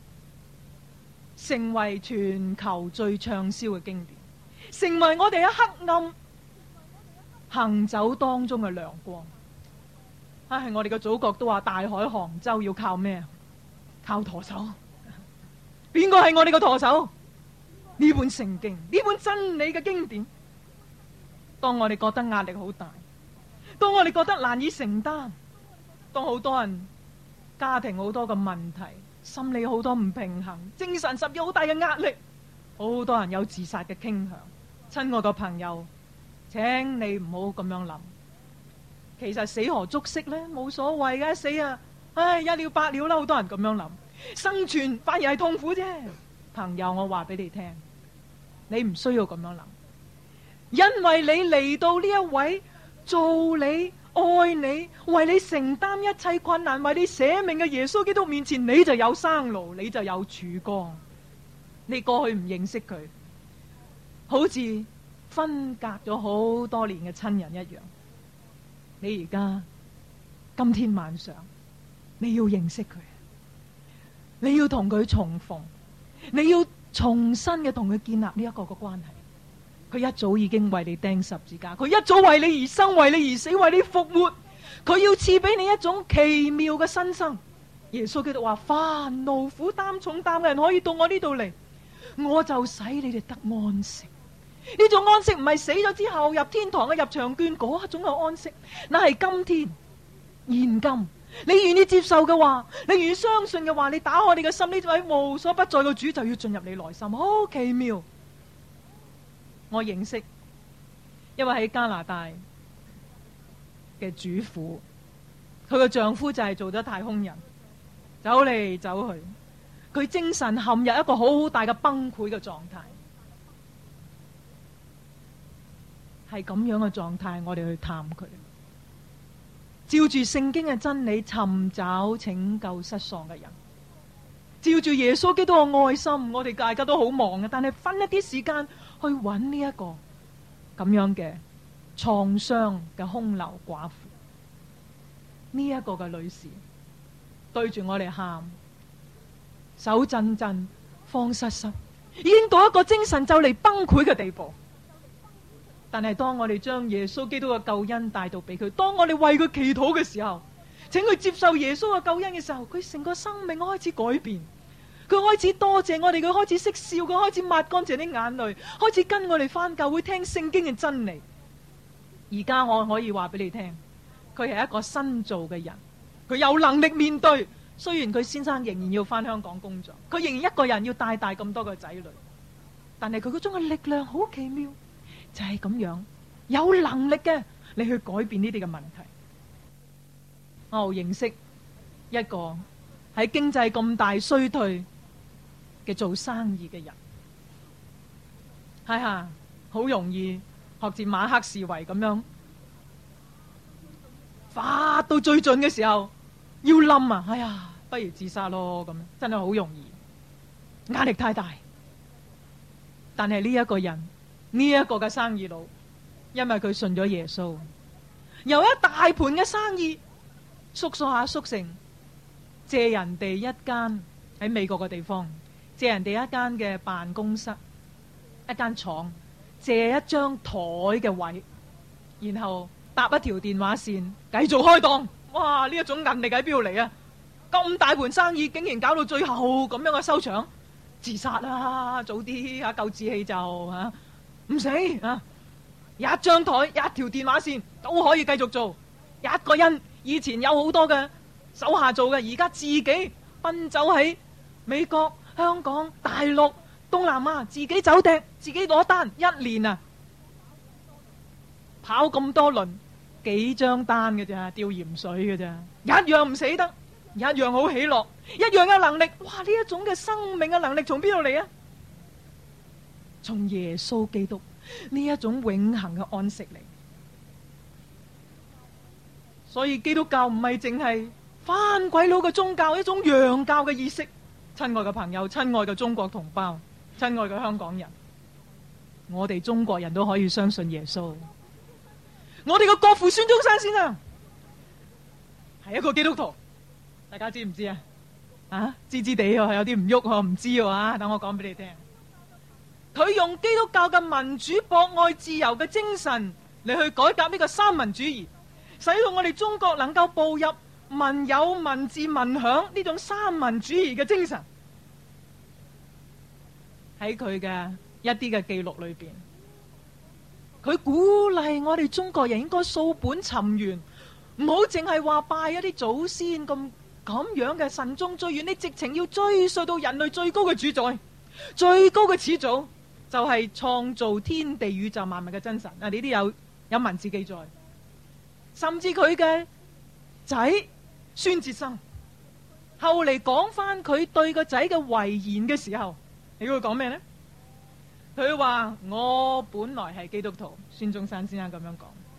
成為全球最暢銷嘅經典，成為我哋喺黑暗行走當中嘅亮光。係我哋嘅祖國都話大海杭州要靠咩？靠舵手。邊個係我哋嘅舵手？呢本聖經，呢本真理嘅經典。當我哋覺得壓力好大，當我哋覺得難以承擔，當好多人家庭好多嘅問題，心理好多唔平衡，精神有好大嘅壓力，好多人有自殺嘅傾向。親愛嘅朋友， 請你唔好咁樣諗。其實死何足惜呢？冇所謂嘅，死啊！唉，一了百了啦，好多人咁樣諗。生存反而係痛苦啫。朋友，我話俾你聽，你唔需要咁樣諗，因為你嚟到呢一位做你、愛你、為你承擔一切困難、為你捨命嘅耶穌基督面前，你就有生路，你就有曙光。你過去唔認識佢，好似分隔咗好多年嘅親人一樣。你而家今天晚上，你要認識佢，你要同佢重逢，你要重新嘅同佢建立呢一個嘅關係。佢一早已經為你釘十字架，佢一早為你而生，為你而死，為你復活。佢要賜俾你一種奇妙嘅新生。耶穌基督話：凡勞苦擔重擔嘅人可以到我呢度嚟，我就使你哋得安息。呢種安息唔係死咗之後入天堂嘅入場券嗰一種嘅安息，那係今天現今。你願意接受嘅話，你願意相信嘅話，你打開你嘅心，呢位無所不在嘅主就要進入你內心，好奇妙。我認識一位喺加拿大嘅主婦，佢嘅丈夫就係做咗太空人，走嚟走去，佢精神陷入一個好大嘅崩潰嘅狀態。係咁樣嘅狀態，我哋去探佢，照住聖經嘅真理尋找拯救失喪嘅人，照住耶穌基督嘅愛心。我哋大家都好忙嘅，但係分一啲時間去揾呢一個咁樣嘅創傷嘅空流寡婦。呢一個嘅女士對住我哋喊，手震震，慌失失，已經到一個精神就嚟崩潰嘅地步。但係當我哋將耶穌基督嘅救恩帶到俾佢，當我哋為佢祈禱嘅時候，請佢接受耶穌嘅救恩嘅時候，佢成個生命開始改變，佢開始多謝我哋，佢開始識笑，佢開始抹乾淨啲眼淚，開始跟我哋返教會聽聖經嘅真理。而家我可以話俾你聽，佢係一個新造嘅人，佢有能力面對。雖然佢先生仍然要返香港工作，佢仍然一個人要帶大咁多個仔女，但係佢嗰種嘅力量好奇妙。就係咁樣有能力嘅，你去改變呢啲嘅問題。我認識一個喺經濟咁大衰退嘅做生意嘅人，係啊，好容易學似馬克士維咁樣，發到最盡嘅時候要冧啊！哎呀，不如自殺咯，咁真係好容易，壓力太大。但係呢一個人，呢一個嘅生意佬，因為佢信咗耶穌，由一大盤嘅生意縮下縮成借人哋一間喺美國嘅地方，借人哋一間嘅辦公室，一間廠，借一張台嘅位，然後搭一條電話線繼續開檔。哇！呢一種韌力喺邊度嚟啊？咁大盤生意竟然搞到最後咁樣嘅收場，自殺啦！早啲啊，夠志氣就吓。唔死啊！一張台、一條電話線都可以繼續做。一個人以前有好多嘅手下做嘅，而家自己奔走喺美國、香港、大陸、東南亞，自己走趯，自己攞單，一年啊跑咁多輪，幾張單嘅咋，吊鹽水嘅咋，一樣唔死得，一樣好喜樂，一樣嘅能力。哇！呢一種嘅生命嘅能力從邊度嚟啊？從耶穌基督呢一種永恆嘅安息嚟。所以基督教唔係淨係番鬼佬嘅宗教，一種洋教嘅意識。親愛嘅朋友，親愛嘅中國同胞，親愛嘅香港人，我哋中國人都可以相信耶穌。我哋嘅國父孫中山先生係一個基督徒，大家知唔知啊？啊，知知地有啲唔喐，我唔知啊。等我講俾你聽。佢用基督教嘅民主、博愛、自由嘅精神嚟去改革呢個三民主義，使到我哋中國能夠步入民有、民治、民享呢種三民主義嘅精神。喺佢嘅一啲嘅記錄裏邊，佢鼓勵我哋中國人應該掃本尋源，唔好淨係話拜一啲祖先咁樣嘅慎終追遠，你直情要追溯到人類最高嘅主宰、最高嘅始祖。 就係創造天地宇宙萬物嘅真神啊！呢啲有文字記載，甚至佢嘅仔孫哲生後嚟講翻佢對個仔嘅遺言嘅時候，你會講咩呢？佢話我本來係基督徒，孫中山先生咁樣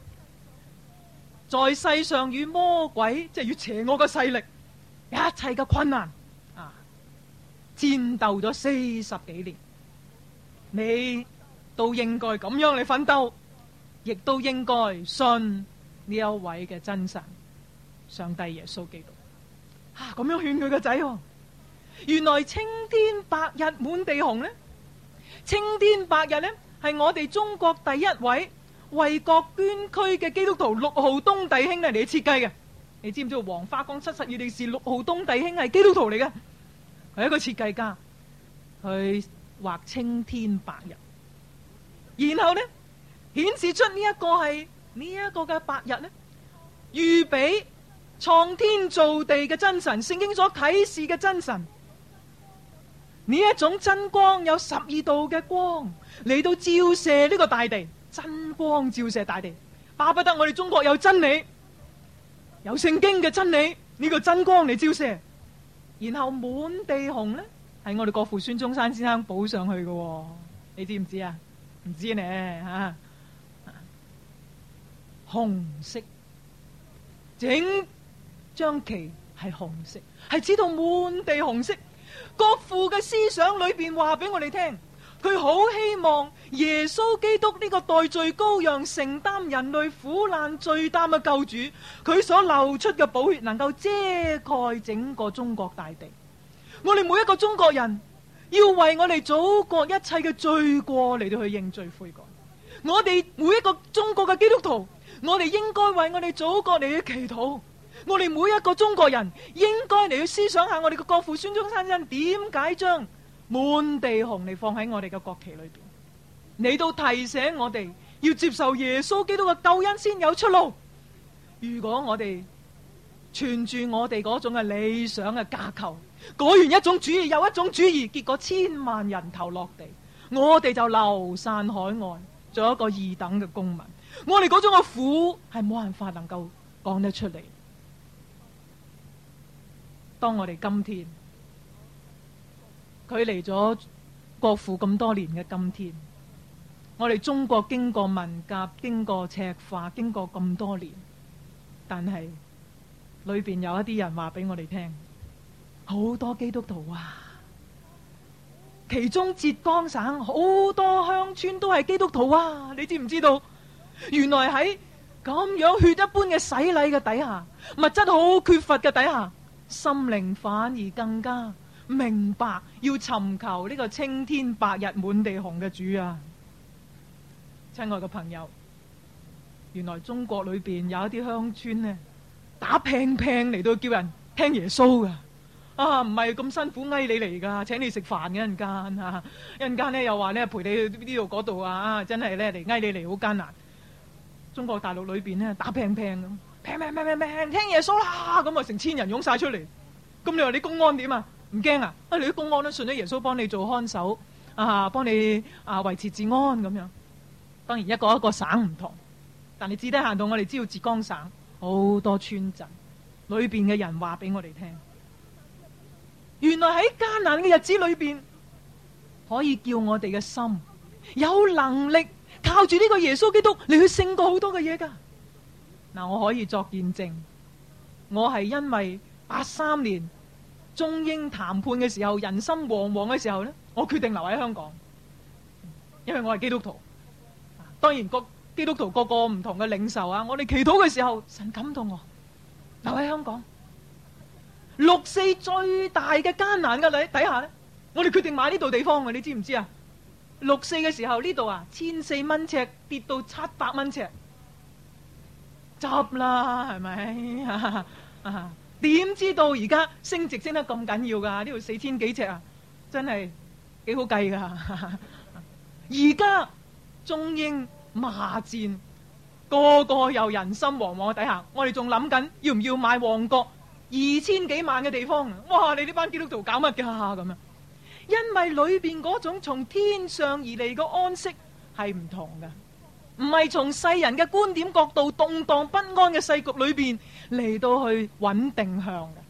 講，在世上與魔鬼即係與邪惡嘅勢力一切嘅困難啊，戰鬥咗40幾年，你都應該咁樣嚟奮鬥，亦都應該信呢一位嘅真神上帝耶穌基督。咁樣勸佢個仔，原來青天白日滿地紅呢，青天白日呢係我哋中國第一位為國捐軀嘅基督徒陸浩東弟兄嚟設計嘅。你知唔知道黃花崗七十二烈士陸浩東弟兄係基督徒嚟嘅？佢係一個設計家，佢畫青天白日，然後呢顯示出呢一個係呢一個嘅白日呢，預備創天造地嘅真神，聖經所啟示嘅真神，呢一種真光有12度嘅光嚟到照射呢個大地，真光照射大地，巴不得我哋中國有真理，有聖經嘅真理，呢個真光嚟照射，然後滿地紅呢係我哋國父孫中山先生補上去嘅，你知唔知啊？唔知呢吓，紅色整張旗係紅色，係指到滿地紅色。國父嘅思想裏邊話俾我哋聽，佢好希望耶穌基督呢個代罪羔羊承擔人類苦難罪擔嘅救主，佢所流出嘅寶血能夠遮蓋整個中國大地。我哋每一個中國人要為我哋祖國一切嘅罪過嚟到去認罪悔改。我哋每一個中國嘅基督徒，我哋應該為我哋祖國嚟去祈禱。我哋每一個中國人應該嚟去思想下，我哋嘅國父孫中山先生點解將滿地紅嚟放喺我哋嘅國旗裏邊，嚟到提醒我哋要接受耶穌基督嘅救恩先有出路。如果我哋存住我哋嗰種嘅理想嘅架構，改完一種主義又一種主義，結果千萬人頭落地，我哋就流散海外，做一個二等嘅公民。我哋嗰種嘅苦係冇辦法能夠講得出嚟。當我哋今天距離咗國父咁多年嘅今天，我哋中國經過文革，經過赤化，經過咁多年，但係裏邊有一啲人話俾我哋聽，好多基督徒啊，其中浙江省好多鄉村都係基督徒啊！你知唔知道？原來喺咁樣血一般嘅洗禮嘅底下，物質好缺乏嘅底下，心靈反而更加明白要尋求呢個青天白日滿地紅嘅主啊！親愛嘅朋友，原來中國裏邊有一啲鄉村呢，打拼拼嚟到叫人聽耶穌噶啊，唔係咁辛苦嗌你嚟噶，請你食飯嘅陣間啊，一陣間呢又話呢陪你去呢度嗰度啊，真係呢嚟嗌你嚟好艱難。中國大陸裏邊呢，打拼拼咁。拼聽耶穌啦，咁啊成千人湧晒出嚟。咁你話你公安點啊？唔驚啊？你啲公安都信咗耶穌幫你做看守啊，幫你維持治安咁樣。當然一個一個省唔同，但你至低限度我哋知道浙江省好多村鎮裏邊嘅人話俾我哋聽，原來喺艱難嘅日子裏邊，可以叫我哋嘅心有能力靠住呢個耶穌基督嚟去勝過好多嘅嘢噶。嗱，我可以作見證，我係因為83年中英談判嘅時候，人心惶惶嘅時候呢，我決定留喺香港，因為我係基督徒。當然個基督徒個個唔同嘅領袖啊，我哋祈禱嘅時候，神感動我留喺香港。6·4最大嘅艱難嘅底下呢，我哋決定買呢度地方嘅，你知唔知啊？6·4嘅時候呢度啊，1400蚊尺跌到700蚊尺。執啦，係咪？點知道而家升值升得咁緊要噶？呢度4000幾尺啊，真係幾好計噶。而家中英罵戰，個個又人心惶惶嘅底下，我哋仲諗緊要唔要買旺角2000幾萬嘅地方？哇！你呢班基督徒搞乜噶咁啊？ 因為裏邊嗰種從天上而嚟嘅安息係唔同嘅，唔係從世人嘅觀點角度動盪不安嘅世局裏邊嚟到去穩定向嘅。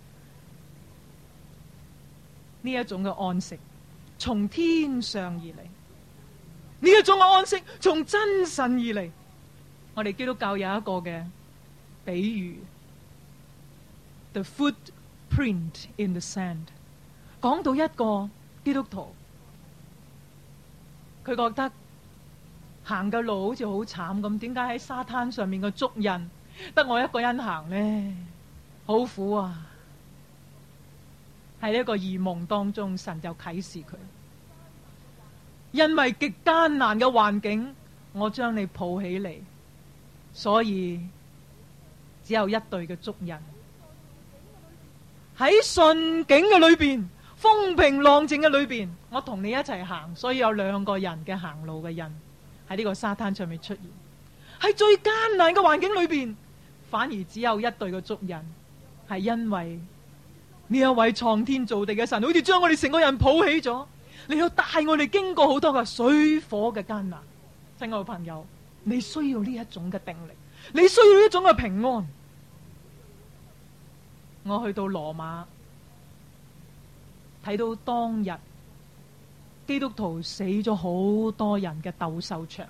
呢一種嘅安息從天上而嚟，呢一種嘅安息從真神而嚟。我哋基督教有一個嘅比喻 ，the footprint in the sand， 講到一個基督徒，佢覺得行嘅路好似好慘咁，點解喺沙灘上面嘅足印得我一個人行呢？好苦啊！喺呢個異夢當中，神就啟示佢，因為極艱難嘅環境，我將你抱起嚟，所以只有一對嘅足印。喺順境嘅裏邊，風平浪靜嘅裏邊，我同你一齊行，所以有兩個人嘅行路嘅印喺呢個沙灘上面出現。喺最艱難嘅環境裏邊，反而只有一對嘅足印，係因為呢一位創天造地嘅神，好似將我哋成個人抱起咗，你要帶我哋經過好多嘅水火嘅艱難。親愛嘅朋友，你需要呢一種嘅定力，你需要呢一種嘅平安。我去到羅馬，睇到當日基督徒死咗好多人嘅鬥獸場，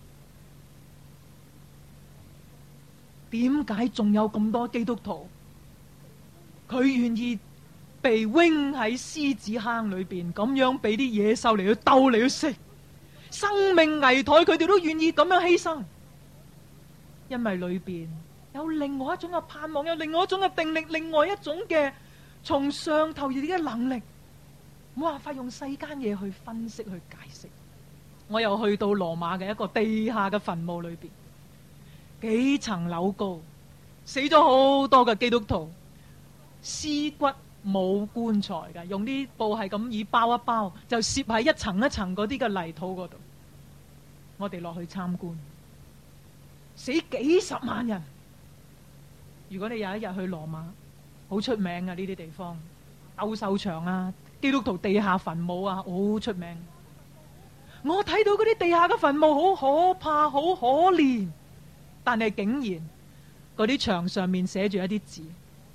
點解仲有咁多基督徒佢願意被扔喺獅子坑裏邊，咁樣俾啲野獸嚟去鬥嚟去食，生命危殆，佢哋都願意咁樣犧牲，因為裏邊有另外一種嘅盼望，有另外一種嘅定力，另外一種嘅從上頭而嚟嘅能力，冇辦法用世間嘢去分析去解釋。我又去到羅馬嘅一個地下嘅墳墓裏邊，幾層樓高，死咗好多嘅基督徒，屍骨冇棺材嘅，用啲布係咁以包一包，就攝喺一層一層嗰啲嘅泥土嗰度。我哋落去參觀，死幾十萬人。如果你有一日去羅馬，好出名嘅呢啲地方，鬥獸場啊，基督徒地下墳墓啊，好出名。我睇到嗰啲地下嘅墳墓好可怕，好可憐，但係竟然嗰啲牆上面寫住一啲字：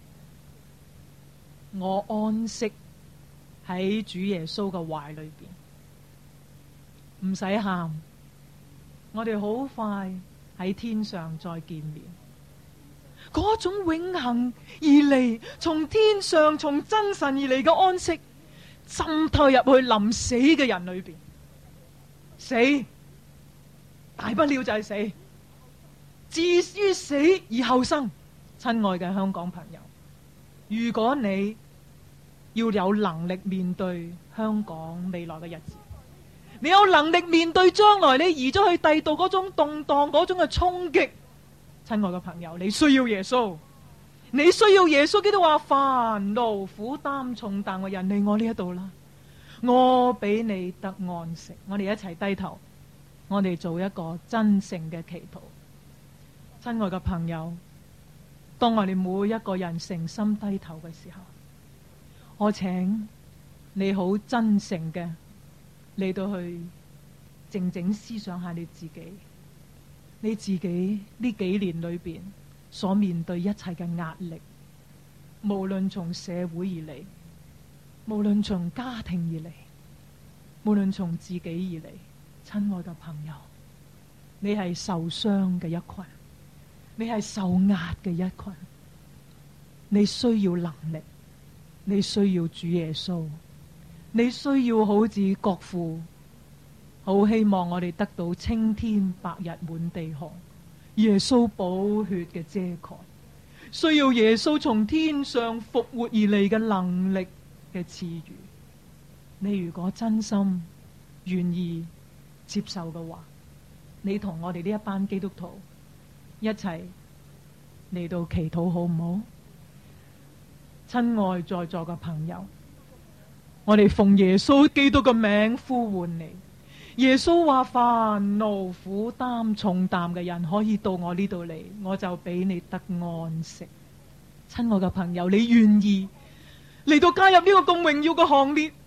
我安息喺主耶穌嘅懷裏邊，唔使喊，我哋好快喺天上再見面。嗰種永恆而嚟，從天上從真神而嚟嘅安息，浸透入去臨死嘅人裏邊。死大不了就係死，至於死而後生。親愛嘅香港朋友，如果你要有能力面對香港未來嘅日子，你有能力面對將來你移咗去第度嗰種動盪，嗰種嘅衝擊，親愛嘅朋友，你需要耶穌，你需要耶穌。基督話：煩惱苦擔重擔嘅人嚟我呢一度啦，我俾你得安息。我哋一齊低頭，我哋做一個真誠嘅祈禱。親愛嘅朋友，當我哋每一個人誠心低頭嘅時候，我請你好真誠嘅嚟到去靜靜思想下你自己，你自己呢幾年裏邊所面對一切嘅壓力，無論從社會而嚟，無論從家庭而嚟，無論從自己而嚟，親愛嘅朋友，你係受傷嘅一群，你係受壓嘅一群，你需要能力，你需要主耶穌，你需要好似國父，好希望我哋得到青天白日滿地紅，耶穌寶血嘅遮蓋，需要耶穌從天上復活而嚟嘅能力嘅賜予。你如果真心願意接受嘅話，你同我哋呢一班基督徒一齊嚟到祈禱好唔好？親愛在座嘅朋友，我哋奉耶穌基督嘅名呼喚你。耶穌話：煩惱苦擔重擔嘅人可以到我呢度嚟，我就俾你得安息。親愛嘅朋友，你願意嚟到加入呢個咁榮耀嘅行列？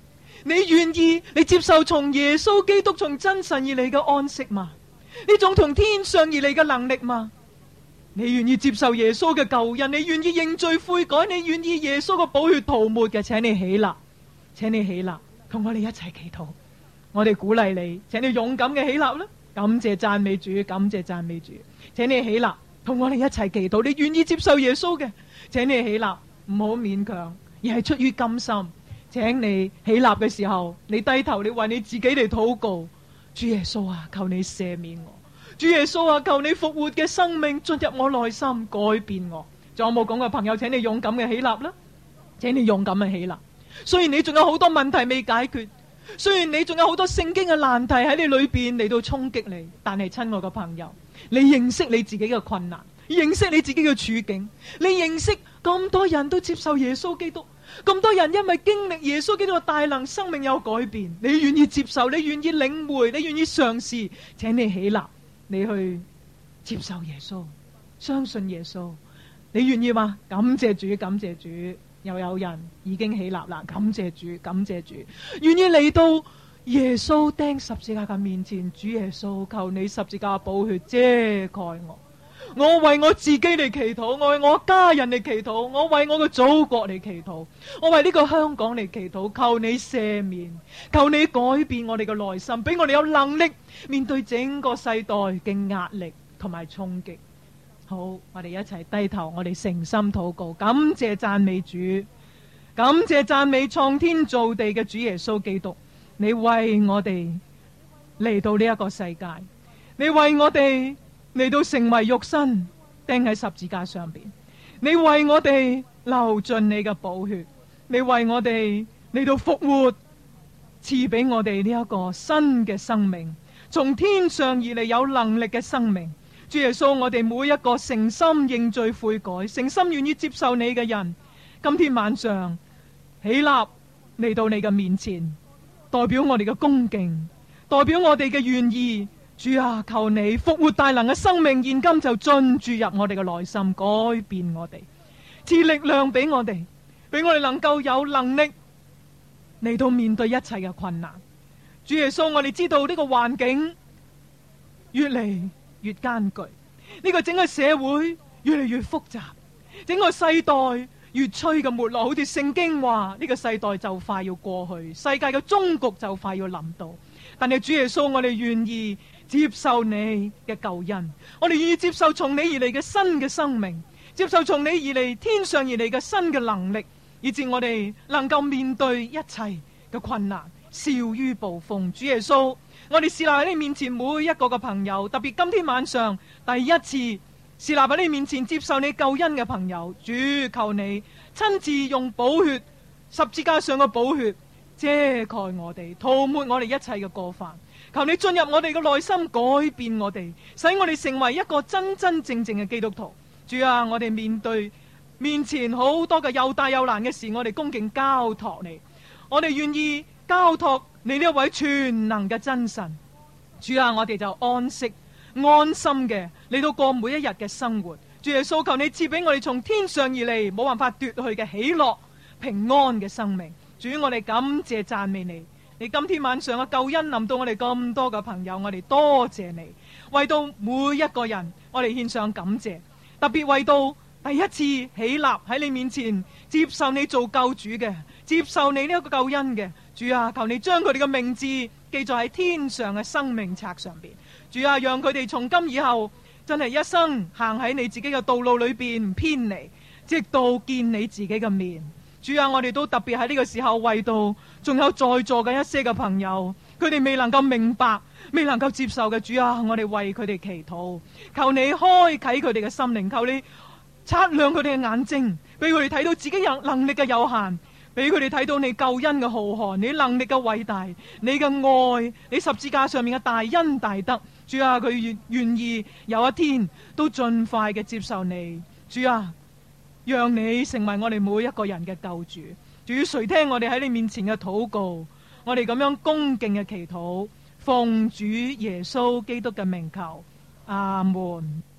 你願意你接受從耶穌基督從真神而嚟嘅安息嗎？呢種從天上而嚟嘅能力嗎？你願意接受耶穌嘅救恩？你願意認罪悔改？你願意耶穌嘅寶血塗抹嘅？請你起立，請你起立，同我哋一齊祈禱。我哋鼓勵你，請你勇敢嘅起立啦！感謝讚美主，感謝讚美主。請你起立，同我哋一齊祈禱。你願意接受耶穌嘅，請你起立，唔好勉強，而係出於甘心。請你起立嘅時候，你低頭，你為你自己嚟禱告。主耶穌啊，求你赦免我。主耶穌啊，求你復活嘅生命進入我內心，改變我。仲有冇講嘅朋友，請你勇敢嘅起立啦！請你勇敢嘅起立。雖然你仲有好多問題未解決，雖然你仲有好多聖經嘅難題喺你裏邊嚟到衝擊你，但係親愛嘅朋友，你認識你自己嘅困難，認識你自己嘅處境，你認識咁多人都接受耶穌基督，咁多人因為經歷耶穌基督嘅大能，生命有改變。你願意接受，你願意領會，你願意嘗試，請你起立，你去接受耶穌，相信耶穌。你願意嗎？感謝主，感謝主。又有人已經起立啦，感謝主，感謝主，願意嚟到耶穌釘十字架嘅面前。主耶穌，求你十字架寶血遮蓋我。我為我自己嚟祈禱，我為我家人嚟祈禱，我為我嘅祖國嚟祈禱，我為呢個香港嚟祈禱。求你赦免，求你改變我哋嘅內心，俾我哋有能力面對整個世代嘅壓力同埋衝擊。好，我哋一齊低頭，我哋誠心禱告，感謝讚美主，感謝讚美創天造地嘅主耶穌基督。你為我哋嚟到呢一個世界，你為我哋嚟到成為肉身，釘喺十字架上邊。你為我哋流盡你嘅寶血，你為我哋嚟到復活，賜俾我哋呢一個新嘅生命，從天上而嚟有能力嘅生命。主耶穌，我哋每一個誠心認罪悔改、誠心願意接受你嘅人，今天晚上起立嚟到你嘅面前，代表我哋嘅恭敬，代表我哋嘅願意。主啊，求你復活大能嘅生命現今就進駐入我哋嘅內心，改變我哋，賜力量俾我哋，俾我哋能夠有能力嚟到面對一切嘅困難。主耶穌，我哋知道呢個環境越嚟越艱巨，呢個整個社會越嚟越複雜，整個世代越趨嘅沒落，好似聖經話呢個世代就快要過去，世界嘅終局就快要臨到。但係主耶穌，我哋願意接受你嘅救恩，我哋願意接受從你而嚟嘅新嘅生命，接受從你而嚟天上而嚟嘅新嘅能力，以致我哋能夠面對一切嘅困難，笑於暴風。主耶穌，我哋侍立喺你面前每一個嘅朋友，特別今天晚上第一次侍立喺你面前接受你救恩嘅朋友，主，求你親自用寶血，十字架上嘅寶血遮蓋我哋，塗抹我哋一切嘅過犯。求你進入我哋嘅內心，改變我哋，使我哋成為一個真真正正嘅基督徒。主啊，我哋面對面前好多嘅又大又難嘅事，我哋恭敬交託你，我哋願意交託你呢一位全能嘅真神。主啊，我哋就安息安心嘅嚟到過每一日嘅生活。主耶穌，求你賜俾我哋從天上而嚟冇辦法奪去嘅喜樂平安嘅生命。主，我哋感謝讚美你，你今天晚上嘅救恩臨到我哋咁多嘅朋友，我哋多謝你。為到每一個人，我哋獻上感謝，特別為到第一次起立喺你面前接受你做救主嘅，接受你呢一個救恩嘅。主啊，求你將佢哋嘅名字記載喺天上嘅生命冊上邊。主啊，讓佢哋從今以後真係一生行喺你自己嘅道路裏邊，唔偏離，直到見你自己嘅面。主啊，我哋都特別喺呢個時候為到仲有在座嘅一些嘅朋友，佢哋未能夠明白、未能夠接受嘅，主啊，我哋為佢哋祈禱，求你開啟佢哋嘅心靈，求你擦亮佢哋嘅眼睛，俾佢哋睇到自己有能力嘅有限，俾佢哋睇到你救恩嘅浩瀚，你能力嘅偉大，你嘅愛，你十字架上面嘅大恩大德。主啊，佢願意有一天都盡快嘅接受你。主啊，讓你成為我哋每一個人嘅救主。主，垂聽我哋喺你面前嘅禱告，我哋咁樣恭敬嘅祈禱，奉主耶穌基督嘅名求，阿門。